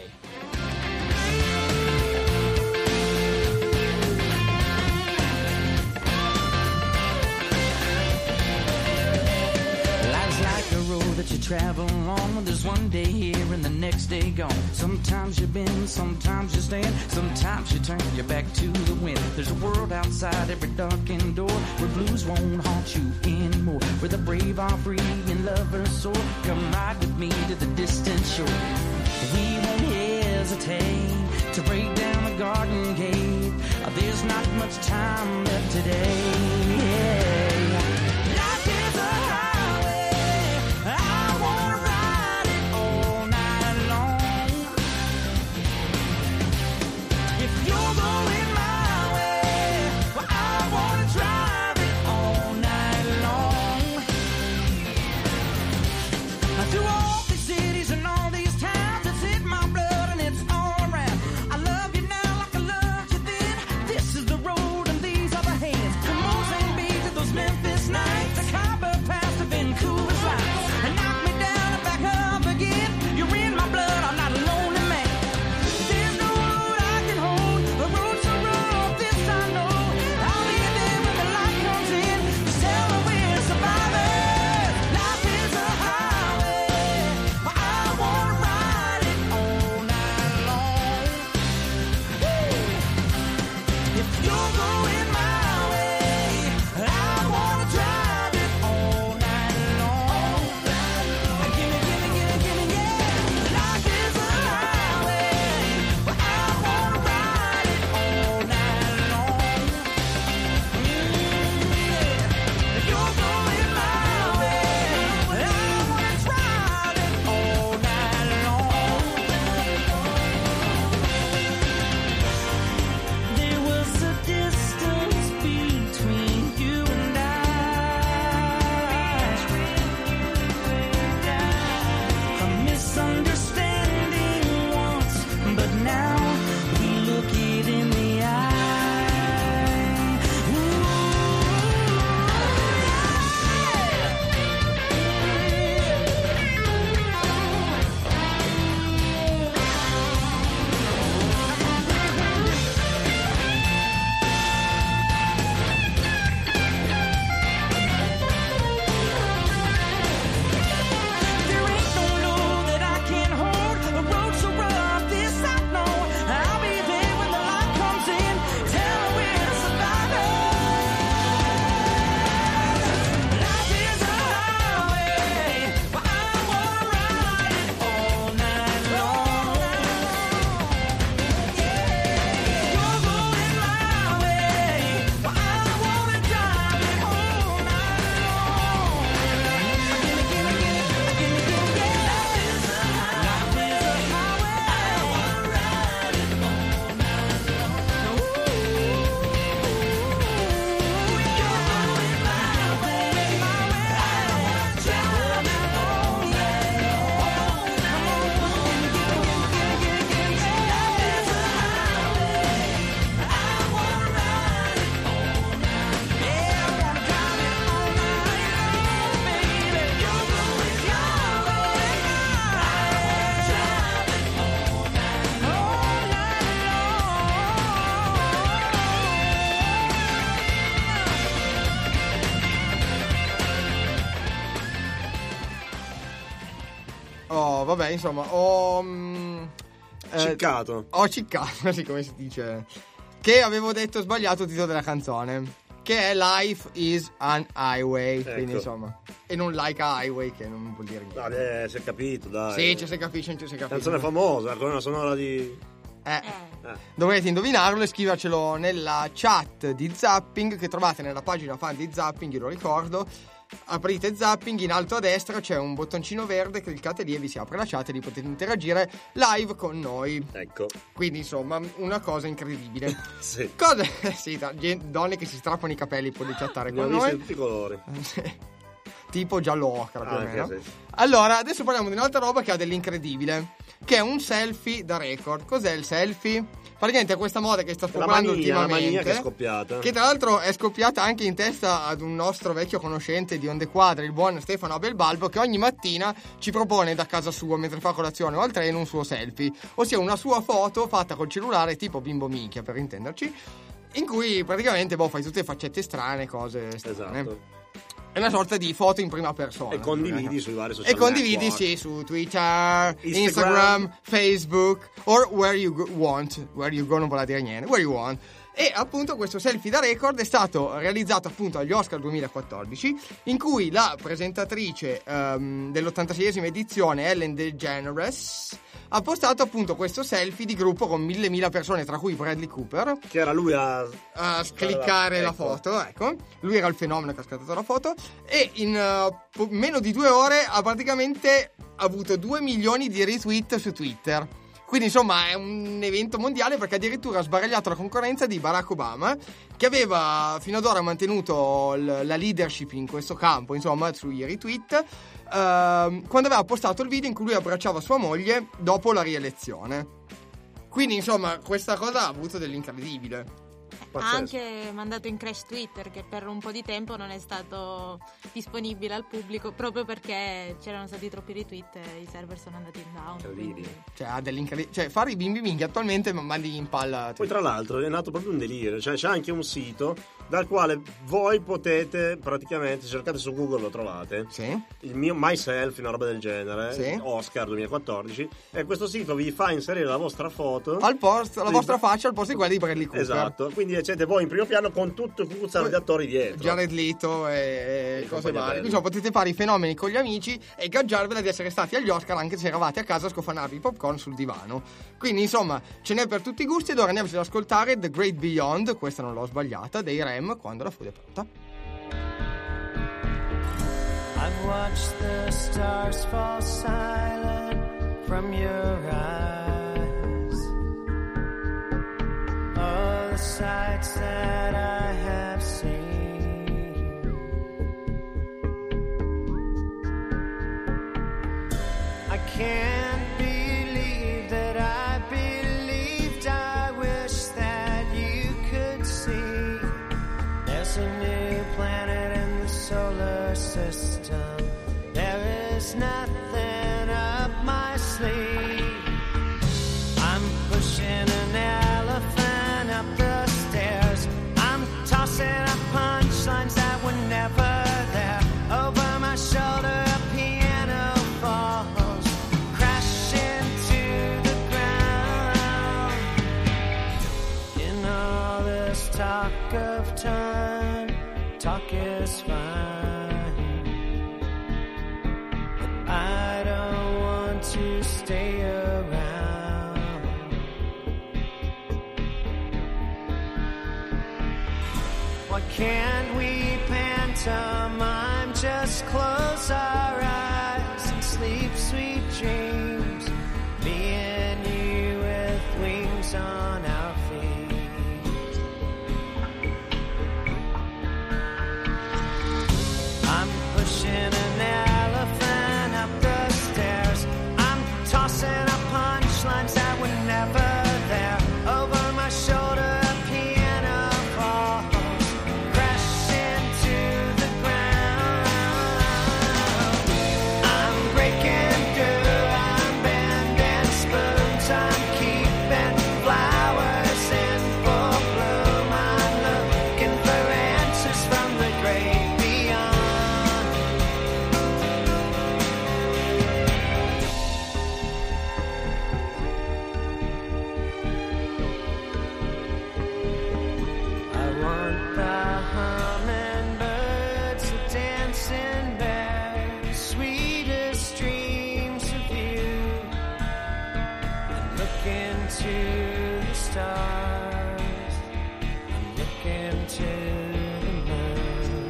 S15: That you travel along, there's one day here and the next day gone. Sometimes you bend, sometimes you stand, sometimes you turn your back to the wind. There's a world outside every darkened door where blues won't haunt you anymore, where the brave are free and lovers soar. Come ride with me to the distant shore. We won't hesitate to break down the garden gate. There's not much time left today. Life is a highway, I wanna ride it all night long. If you're going my way, well, I wanna drive it all night long. Through all these cities and all these towns, it's in my blood and it's all around. I love you now like I loved you then. This is the road and these are the hands. Come on,
S9: vabbè, insomma, ho... mh, eh,
S10: Ciccato.
S9: Ho ciccato, sì, come si dice. Che avevo detto sbagliato il titolo della canzone. Che è Life is an Highway.
S10: Ecco.
S9: Quindi, insomma. E non Like a Highway, che non vuol dire niente.
S10: Dai, eh, si è capito, dai.
S9: Sì, cioè, si capisce, si capisce.
S10: Canzone famosa, con una sonora di...
S9: Eh.
S10: Eh.
S9: Dovrete indovinarlo e scrivercelo nella chat di Zapping che trovate nella pagina fan di Zapping, io lo ricordo. Aprite Zapping, in alto a destra c'è un bottoncino verde, cliccate lì e vi si apre la chat e lì potete interagire live con noi.
S10: Ecco.
S9: Quindi insomma una cosa incredibile.
S10: Sì.
S9: Cosa... sì, da- gen- donne che si strappano i capelli per chattare
S10: Ne ho
S9: con
S10: visti
S9: noi.
S10: di tutti i colori.
S9: Tipo giallo ocra più o
S10: Anche,
S9: meno.
S10: sì.
S9: Allora, adesso parliamo di un'altra roba che ha dell'incredibile, che è un selfie da record. Cos'è il selfie? Praticamente è questa moda che sta
S10: La
S9: spopolando
S10: mania, la
S9: ultimamente,
S10: mania che è scoppiata.
S9: che tra l'altro è scoppiata anche in testa ad un nostro vecchio conoscente di Onde Quadre, il buon Stefano Abelbalbo, che ogni mattina ci propone da casa sua, mentre fa colazione o al treno, un suo selfie, ossia una sua foto fatta col cellulare tipo bimbo minchia, per intenderci, in cui praticamente boh, fai tutte faccette strane, cose strane.
S10: Esatto.
S9: È una sorta di foto in prima persona.
S10: E condividi sui vari social
S9: E condividi,
S10: network.
S9: sì, su Twitter,
S10: Instagram.
S9: Instagram, Facebook, or where you go- want. Where you go non vuol dire niente, where you want. E appunto questo selfie da record è stato realizzato appunto agli Oscar duemilaquattordici, in cui la presentatrice um, dell'ottantaseiesima edizione, Ellen DeGeneres, ha postato appunto questo selfie di gruppo con mille mila persone, tra cui Bradley Cooper,
S10: che era lui a,
S9: a cliccare la
S10: ecco.
S9: foto, ecco. Lui era il fenomeno che ha scattato la foto e in uh, po- meno di due ore ha praticamente avuto due milioni di retweet su Twitter. Quindi insomma è un evento mondiale, perché addirittura ha sbaragliato la concorrenza di Barack Obama, che aveva fino ad ora mantenuto l- la leadership in questo campo, insomma, sui retweet, ehm, quando aveva postato il video in cui lui abbracciava sua moglie dopo la rielezione. Quindi insomma questa cosa ha avuto dell'incredibile.
S12: Ha anche mandato in crash Twitter, che per un po' di tempo non è stato disponibile al pubblico proprio perché c'erano stati troppi retweet e i server sono andati in down. Quindi...
S9: Cioè, ha dell'incredibile. Cioè, fare i bimbi minchi attualmente mandi in palla.
S10: Poi tra l'altro è nato proprio un delirio, cioè c'è anche un sito dal quale voi potete praticamente, cercate su Google, lo trovate,
S9: sì.
S10: Il mio Myself, una roba del genere,
S9: sì.
S10: Oscar duemilaquattordici, e questo sito vi fa inserire la vostra foto
S9: al posto, la vostra faccia al posto di quella di Bradley Cooper.
S10: Esatto, quindi siete voi in primo piano con tutto il cucuzzaro di attori dietro,
S9: Jared Leto e,
S10: e
S9: cose varie. Quindi potete fare i fenomeni con gli amici e gaggiarvela di essere stati agli Oscar anche se eravate a casa a scofanarvi i popcorn sul divano. Quindi insomma ce n'è per tutti i gusti, ed ora andiamo ad ascoltare The Great Beyond, questa non l'ho sbagliata, dei Rem, quando la food è pronta.
S15: I've watched the stars fall silent from your eyes. All the sights that I have seen. I can't believe that I believed. I wish that you could see. There's a new planet in the solar system. There is nothing up my sleeve. I'm pushing an elephant up the stairs. I'm tossing up punchlines that were never there. Over my shoulder a piano falls, crashing to the ground. In all this talk of time, talk is fine, but I don't want to stay around. Why can't we pantomime? Just close our eyes and sleep sweet dreams. Me and you with wings on our feet. I'm pushing an elephant up the stairs. I'm tossing up punchlines that were never there. Over my shoulder a piano falls, crashing to the ground. I'm breaking through.
S13: into the stars, I look into the moon.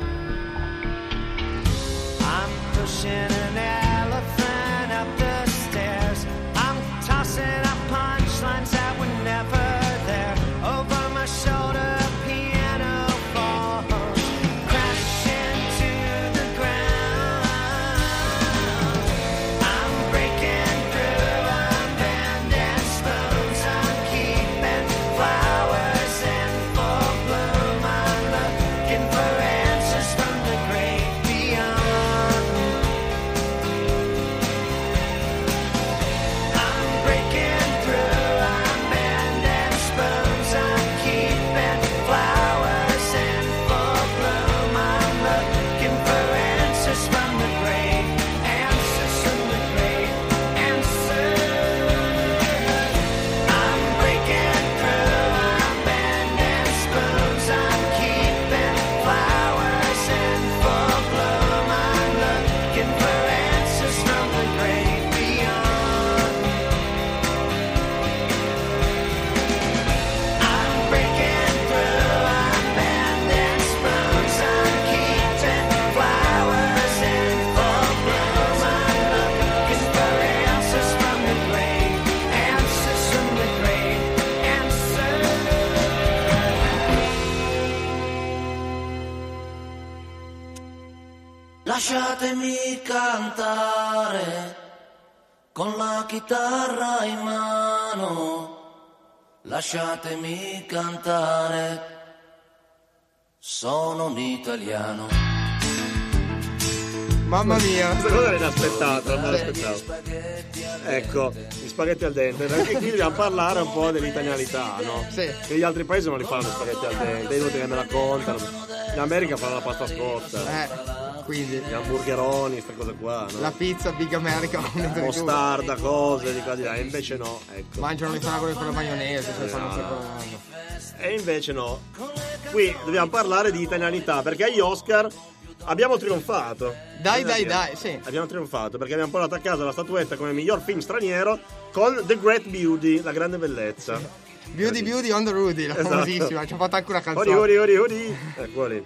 S13: I'm pushing an elephant up the stairs. I'm tossing up punchlines that were never there. Over my shoulder, a piano falls, crashing to the ground. I'm breaking through, I'm bending spoons, I'm keeping flowers in full bloom. I'm looking for answers from the great beyond. I'm breaking through, I'm bending spoons, I'm keeping flowers in full bloom. I'm looking for answers from the great, answers from the great, answers. I'm breaking through, I'm bending spoons, I'm keeping flowers in full bloom. I'm looking for answers from the great beyond. I'm breaking through, I'm bending spoons, I'm keeping flowers in full bloom. I'm looking for answers from the great, answers from the great, answers.
S15: Lasciatemi cantare con la chitarra in mano, lasciatemi cantare, sono un italiano.
S9: Mamma mia.
S10: Questa cosa era inaspettata, non me l'aspettavo. Ecco, gli spaghetti al dente. Perché qui dobbiamo parlare un po' dell'italianità, no?
S9: Sì.
S10: Che gli altri paesi non li fanno gli spaghetti al dente, è inutile che me la contano. In America fanno la pasta scotta.
S9: Eh, quindi
S10: Gli hamburgeroni, queste cose qua, no?
S9: la pizza Big America con dentro di tutto.
S10: Mostarda, cose di qua di là. E invece no, ecco.
S9: Mangiano le fragole con la maionese, se
S10: Eh,
S9: fanno
S10: no,
S9: queste
S10: no.
S9: cose.
S10: E invece no. Qui dobbiamo parlare di italianità, perché agli Oscar abbiamo trionfato.
S9: Dai,
S10: Bisogna
S9: dai,
S10: dire.
S9: dai, sì.
S10: Abbiamo trionfato perché abbiamo portato a casa la statuetta come miglior film straniero con The Great Beauty, la grande bellezza.
S9: Beauty Beauty on the Rudy, la
S10: Esatto.
S9: famosissima, ci ha fatto anche una canzone.
S10: Ori, ori, ori, ori. Ecco lì.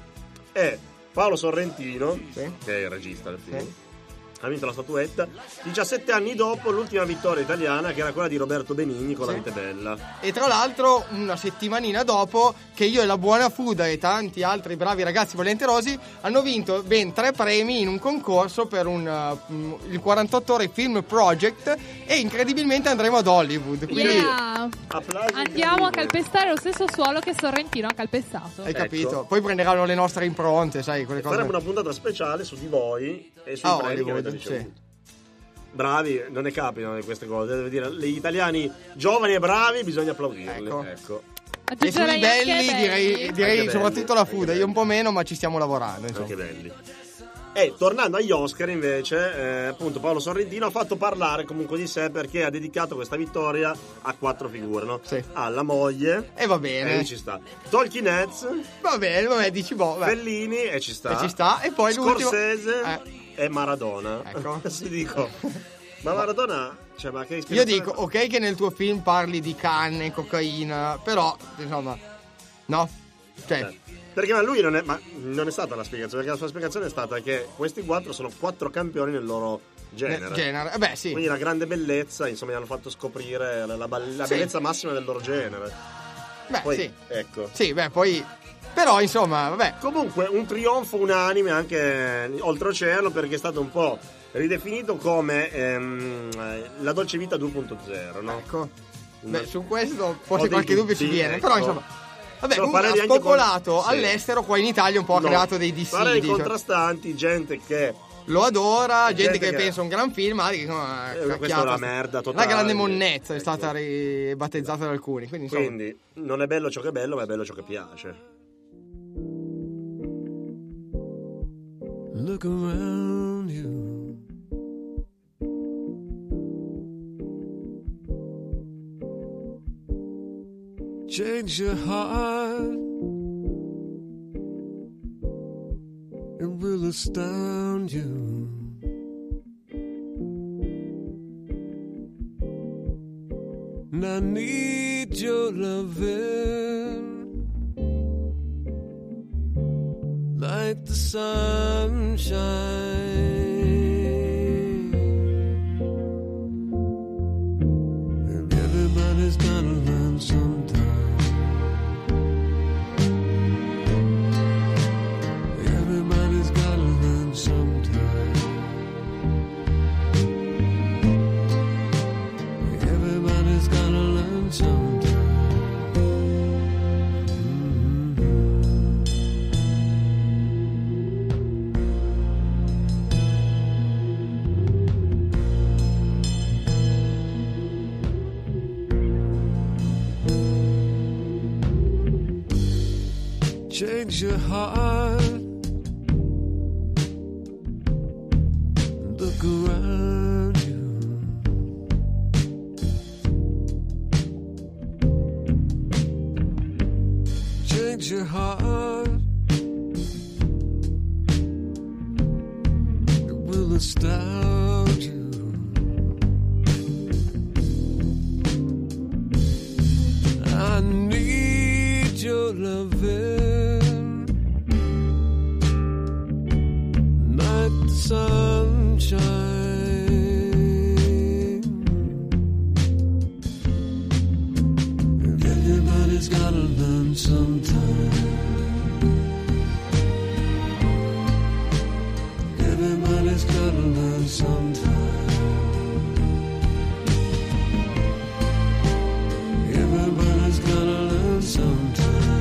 S10: E Paolo Sorrentino, che è il regista del film, ha vinto la statuetta diciassette anni dopo l'ultima vittoria italiana, che era quella di Roberto Benigni con La vita è bella.
S9: E tra l'altro una settimanina dopo che io e la Buona Fuda e tanti altri bravi ragazzi volenterosi hanno vinto ben tre premi in un concorso per un, uh, il quarantotto ore Film Project, e incredibilmente andremo ad Hollywood. Quindi
S11: Yeah.
S10: applausi
S11: Andiamo a
S10: incredibili.
S11: calpestare lo stesso suolo che Sorrentino ha calpestato.
S9: hai capito?
S10: Ecco.
S9: Poi prenderanno le nostre impronte, sai, quelle cose.
S10: Faremo una puntata speciale su di voi e sui
S9: Ah,
S10: premi che
S9: Hollywood,
S10: avete ricevuto.
S9: sì.
S10: Bravi, non ne capitano di queste cose, devo dire, gli italiani giovani e bravi bisogna applaudirli.
S9: Ecco.
S10: Ecco.
S9: E sui
S11: Aggiungerei
S9: belli
S11: anche
S9: direi,
S11: belli.
S9: direi
S10: Anche
S9: soprattutto
S10: belli,
S9: la Fuda,
S10: anche
S9: io un po' meno, ma ci stiamo lavorando, insomma.
S10: Anche belli. E tornando agli Oscar invece, eh, appunto Paolo Sorrentino ha fatto parlare comunque di sé, perché ha dedicato questa vittoria a quattro figure, no?
S9: Sì.
S10: Alla moglie,
S9: E va
S10: e
S9: bene.
S10: lì ci sta, Talking Heads,
S9: Va bene, vabbè, dici boh, beh.
S10: Fellini, e ci sta,
S9: E ci sta, e poi l'ultimo-
S10: Scorsese
S9: Eh.
S10: e Maradona.
S9: Ecco.
S10: Si dico, ma Maradona, cioè, ma che
S9: Io
S10: ispirazione-
S9: dico, ok che nel tuo film parli di canne, cocaina, però, insomma, no? Cioè,
S10: Eh, Perché ma lui non è, ma non è stata la spiegazione, perché la sua spiegazione è stata che questi quattro sono quattro campioni nel loro genere.
S9: nel genere, eh, beh sì.
S10: Quindi la grande bellezza, insomma, gli hanno fatto scoprire la, la- la
S9: Sì.
S10: bellezza massima del loro genere.
S9: Beh,
S10: Poi,
S9: sì.
S10: ecco.
S9: Sì, beh, poi... Però, insomma, vabbè.
S10: Comunque, un trionfo unanime anche oltreoceano, perché è stato un po' ridefinito come ehm, la dolce vita due punto zero, no?
S9: Ecco.
S10: Una-
S9: Beh, su questo
S10: Ho
S9: forse
S10: dei
S9: qualche dubbio ci
S10: dubbi,
S9: viene,
S10: ecco.
S9: però, insomma... Vabbè,
S10: Sono
S9: comunque
S10: pareri
S9: ha
S10: anche
S9: spopolato
S10: con- sì.
S9: all'estero, qua in Italia un po' ha
S10: No,
S9: creato dei dissidi.
S10: pareri
S9: cioè,
S10: contrastanti, gente che
S9: lo adora, gente,
S10: gente
S9: che,
S10: che-
S9: pensa un gran film, altri che insomma,
S10: Eh, questa
S9: cacchiata.
S10: è una merda totale.
S9: La grande monnezza è
S10: Ecco.
S9: stata ribattezzata da alcuni, quindi insomma...
S10: Quindi non è bello ciò che è bello, ma è bello ciò che piace.
S13: Look around you. Change your heart. It will astound you. and I need your loving like the sunshine. And everybody's gotta learn sometime. Everybody's gotta learn sometime. Everybody's gotta learn sometime. Change your heart, look around you. Change your heart, it will astound you. I need your loving sunshine. And everybody's gotta learn sometime. Everybody's gotta learn sometime. Everybody's gotta learn sometime.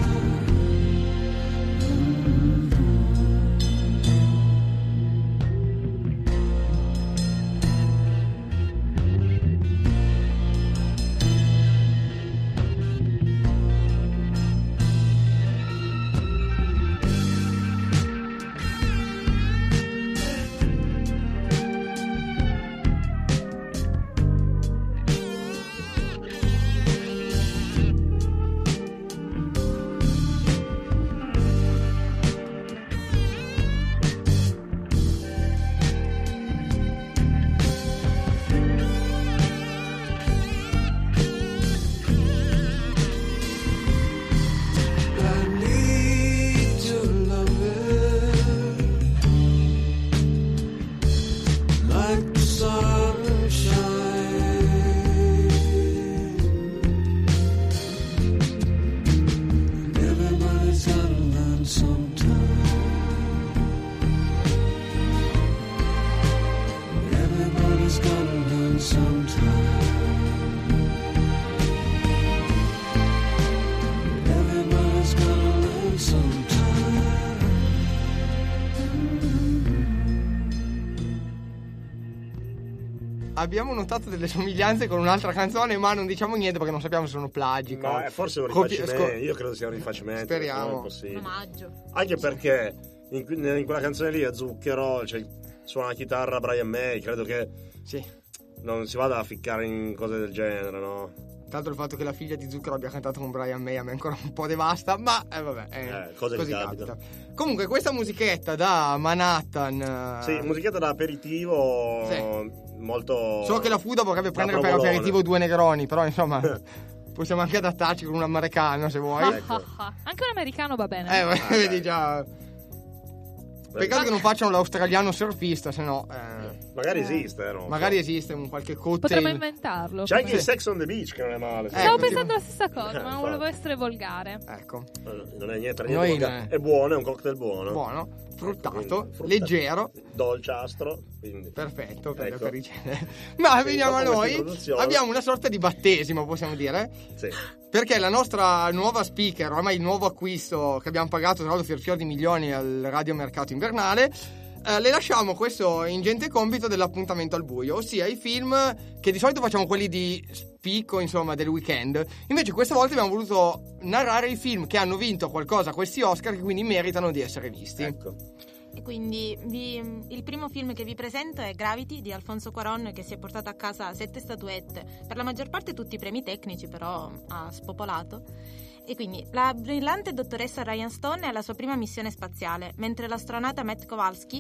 S9: Abbiamo notato delle somiglianze con un'altra canzone, ma non diciamo niente perché non sappiamo se sono plagi.
S10: Ma forse un rifacimento. Copi- io credo sia un rifacimento.
S9: Speriamo.
S12: Un omaggio.
S10: Anche perché in, in quella canzone lì a Zucchero, cioè, suona la chitarra Brian May, credo che
S9: sì.
S10: non si vada a ficcare in cose del genere, no?
S9: Tanto il fatto che la figlia di Zucchero abbia cantato con Brian May a me ancora un po' devasta, ma eh, vabbè, eh,
S10: eh, cose
S9: così
S10: che
S9: capita.
S10: capita.
S9: Comunque questa musichetta da Manhattan.
S10: Sì, musichetta da aperitivo, sì. Molto.
S9: So che la Fuda vorrebbe prendere per aperitivo due Negroni, però insomma possiamo anche adattarci con un americano se vuoi.
S11: Ecco. Anche un americano va bene.
S9: Eh, ah, vedi già. Peccato che non facciano l'australiano surfista, se no. Eh,
S10: magari esiste, no?
S9: Magari esiste un qualche cocktail.
S11: Potremmo inventarlo.
S10: C'è anche il Sex on the Beach, che non è male.
S11: Stavo ecco, pensando la stessa cosa, ma non volevo essere volgare.
S9: Ecco.
S10: Non è niente, niente volgare. È buono, è un cocktail buono.
S9: Buono, fruttato, fruttato. Leggero.
S10: Dolciastro. Quindi.
S9: Perfetto, per
S10: ecco.
S9: le pericene. Ma sì, veniamo a noi. Abbiamo una sorta di battesimo, possiamo dire.
S10: Sì.
S9: Perché la nostra nuova speaker, ormai il nuovo acquisto che abbiamo pagato tra l'altro fior fior di milioni al radiomercato invernale, eh, le lasciamo questo ingente compito dell'appuntamento al buio, ossia i film che di solito facciamo quelli di spicco, insomma, del weekend. Invece questa volta abbiamo voluto narrare i film che hanno vinto qualcosa a questi Oscar, che quindi meritano di essere visti.
S10: Ecco.
S12: E quindi vi, il primo film che vi presento è Gravity di Alfonso Cuarón, che si è portato a casa sette statuette, per la maggior parte tutti premi tecnici, però ha spopolato. E quindi la brillante dottoressa Ryan Stone è alla sua prima missione spaziale, mentre l'astronauta Matt Kowalski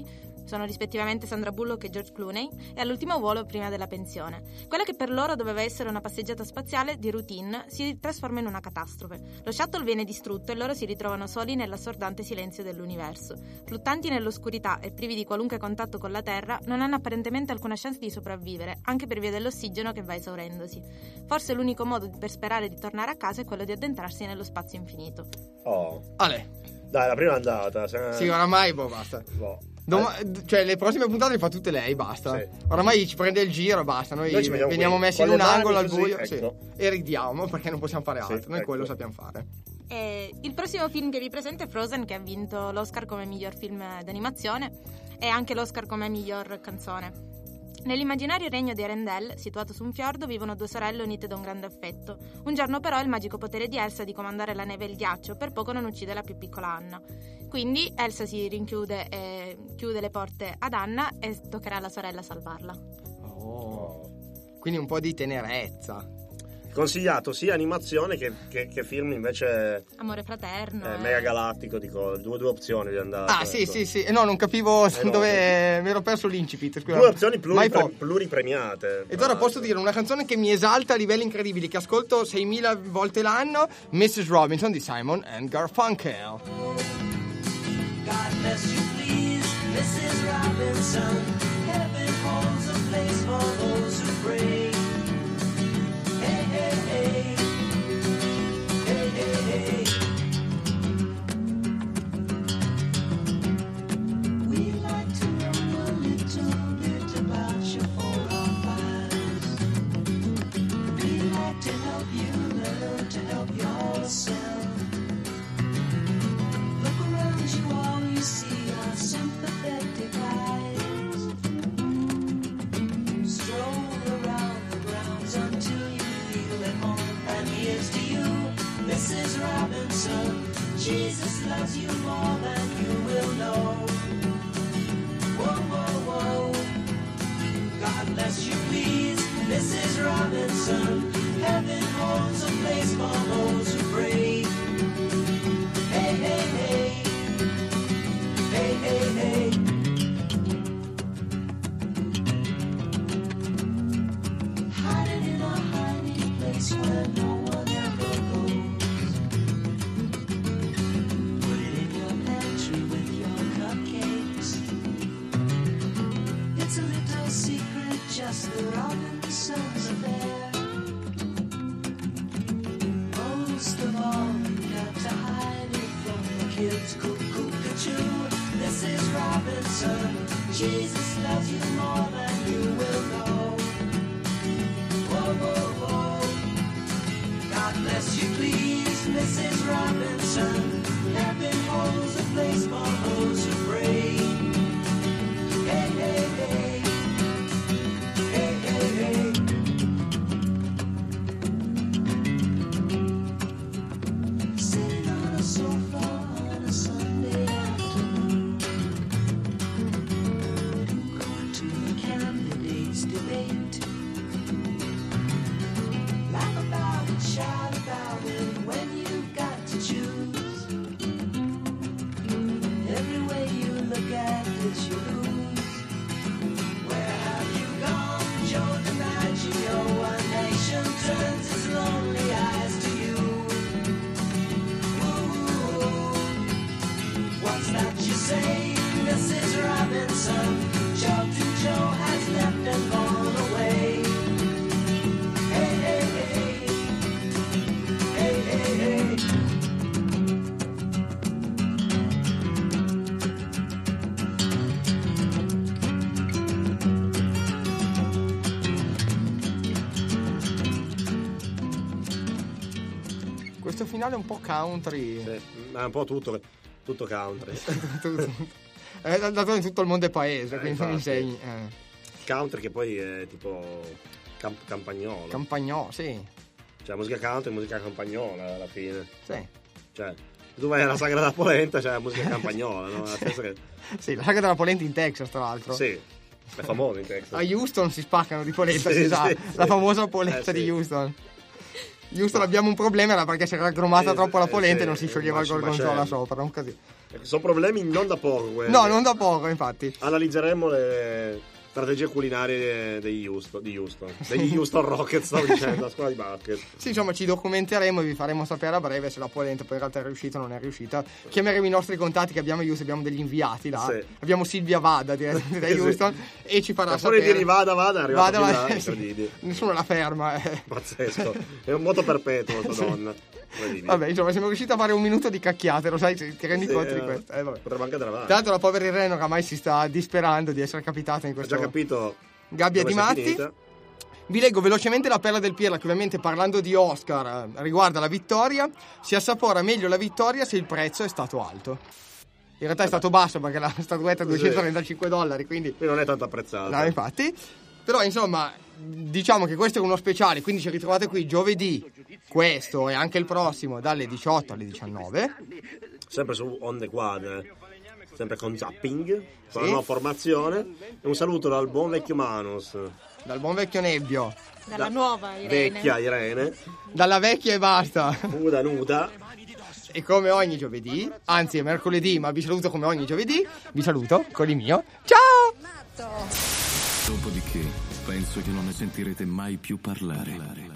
S12: sono rispettivamente Sandra Bullock e George Clooney, e all'ultimo volo prima della pensione. Quella che per loro doveva essere una passeggiata spaziale di routine si trasforma in una catastrofe. Lo shuttle viene distrutto e loro si ritrovano soli nell'assordante silenzio dell'universo. Fluttanti nell'oscurità e privi di qualunque contatto con la Terra, non hanno apparentemente alcuna chance di sopravvivere, anche per via dell'ossigeno che va esaurendosi. Forse l'unico modo per sperare di tornare a casa è quello di addentrarsi nello spazio infinito.
S10: Oh.
S9: Ale.
S10: Dai, la prima è andata. Se...
S9: Sì, oramai, boh, basta.
S10: Boh.
S9: Doma- eh. Cioè, le prossime puntate le fa tutte lei, basta.
S10: Sì.
S9: Oramai ci prende il giro e basta. Noi,
S10: Noi ci vediamo
S9: veniamo
S10: qui,
S9: messi
S10: con
S9: in un
S10: le mani
S9: angolo al
S10: così,
S9: buio
S10: ecco.
S9: sì, e ridiamo perché non possiamo fare altro.
S10: Sì,
S9: Noi
S10: ecco.
S9: quello sappiamo fare.
S12: E il prossimo film che vi presento è Frozen, che ha vinto l'Oscar come miglior film d'animazione e anche l'Oscar come miglior canzone. Nell'immaginario regno di Arendelle, situato su un fiordo, vivono due sorelle unite da un grande affetto. Un giorno però il magico potere di Elsa di comandare la neve e il ghiaccio per poco non uccide la più piccola Anna. Quindi Elsa si rinchiude e chiude le porte ad Anna e toccherà alla sorella salvarla.
S9: Oh. Quindi un po' di tenerezza.
S10: Consigliato sia animazione che, che, che film invece
S12: Amore fraterno.
S10: eh,
S12: eh.
S10: mega galattico, dico, due, due opzioni di andare.
S9: Ah, sì, sì, sì. No, non capivo
S10: Eh, no,
S9: dove mi ero perso l'incipit. Scusa.
S10: Due opzioni
S9: Mai
S10: pluripre-
S9: po-
S10: pluripremiate.
S9: Ed ora posso dire una canzone che mi esalta a livelli incredibili, che ascolto seimila volte l'anno, missus Robinson di Simon and Garfunkel.
S13: God bless you, please, missus Robinson. Heaven holds a place for those who pray. Hey, hey, hey. Hey, hey, hey. We'd like to know a little bit about your forefathers. We'd like to help you learn to help yourself. Look around you, all you see are sympathetic eyes. Stroll around the grounds until you feel at home. And here's to you, missus Robinson. Jesus loves you more than you will know. Whoa, whoa, whoa. God bless you, please, missus Robinson. Heaven holds a place for those who pray. Hey, hey, hey. Hey, hey, hey. Hiding in a hiding place where no one ever goes. Put it in your pantry with your cupcakes. It's a little secret, just the Robinsons affair. Most of all, you got to hide it from the kids. Cuckoo-cuckoo, missus Robinson. Jesus loves you more than you will know. Whoa, whoa, whoa. God bless you, please, missus Robinson. Heaven holds a place for those who pray. Hey, hey, hey. Hey, hey, hey. Sitting on a sofa on a Sunday afternoon, going to the candidates' debate. Laugh about it, shout about it when you've got to choose. Every way you look at it, you lose. Where have you gone, Joe DiMaggio? One nation turns its lonely eyes to you. Ooh, what's that you say, missus Robinson? Joe to Joe has left and gone away. Hey, hey, hey. Hey, hey, hey.
S9: Questo finale è un po' country.
S10: Sì, ma è un po' tutto, tutto country.
S9: È dato in tutto il mondo è paese,
S10: Eh,
S9: quindi non
S10: infatti.
S9: insegni. Eh.
S10: Country che poi è tipo camp- campagnolo.
S9: Campagnolo, sì.
S10: Cioè musica country e musica campagnola alla fine.
S9: Sì.
S10: Cioè, tu vai alla sagra della polenta, c'è la musica campagnola, no? Nel senso che...
S9: Sì, la saga della polenta in Texas, tra l'altro.
S10: Sì, è famoso in Texas.
S9: A Houston si spaccano di polenta,
S10: Sì,
S9: si sa.
S10: sì,
S9: La
S10: sì.
S9: famosa polenta
S10: Eh,
S9: di
S10: sì.
S9: Houston. Giusto, abbiamo un problema, era perché si era aggromata
S10: Eh,
S9: troppo la
S10: eh,
S9: polenta
S10: sì,
S9: e non si scioglieva il
S10: ma-
S9: gorgonzola
S10: macello.
S9: sopra, un casino.
S10: Sono problemi non da poco quelli.
S9: No, non da poco, infatti.
S10: Analizzeremo le strategie culinarie degli Houston, di Houston. Degli Houston Rockets, stavo dicendo, la scuola di basket.
S9: Sì, insomma, ci documenteremo e vi faremo sapere a breve se la polenta poi in realtà è riuscita o non è riuscita. Chiameremo i nostri contatti che abbiamo a Houston, abbiamo degli inviati là.
S10: Sì.
S9: Abbiamo Silvia Vada direttamente da
S10: Sì.
S9: Houston e ci farà
S10: Ma pure
S9: sapere.
S10: dire vada, vada, è arrivata
S9: Vada,
S10: fin
S9: vada,
S10: là,
S9: sì.
S10: incredibile.
S9: Nessuno la ferma. eh.
S10: Pazzesco. È un moto perpetuo questa donna. Incredibile.
S9: Vabbè, insomma, siamo riusciti a fare un minuto di cacchiate, lo sai, ti rendi
S10: Sì,
S9: conto di
S10: eh,
S9: questo? Eh, vabbè.
S10: Potremmo anche andare avanti.
S9: Tra l'altro la povera Irene oramai si sta disperando di essere capitata in
S10: Ho
S9: questo
S10: già capito
S9: gabbia
S10: dove
S9: di
S10: sei
S9: matti.
S10: finita.
S9: Vi leggo velocemente la perla del Pirla, che ovviamente parlando di Oscar eh, riguarda la vittoria. Si assapora meglio la vittoria se il prezzo è stato alto. In realtà è stato basso perché la statuetta è duecentotrentacinque dollari, quindi
S10: Qui non è tanto apprezzata.
S9: no, infatti. Però insomma, diciamo che questo è uno speciale, quindi ci ritrovate qui giovedì, questo e anche il prossimo, dalle diciotto alle diciannove.
S10: Sempre su On The Quad, eh. Sempre con zapping, con
S9: Sì.
S10: la nuova formazione. E un saluto dal buon vecchio Manus,
S9: Dal buon vecchio Nebbio,
S12: Dalla nuova Irene.
S10: vecchia Irene,
S9: dalla vecchia e basta.
S10: nuda nuda.
S9: E come ogni giovedì, anzi è mercoledì, ma vi saluto come ogni giovedì, vi saluto con il mio ciao!
S8: Dopodiché, penso che non ne sentirete mai più parlare.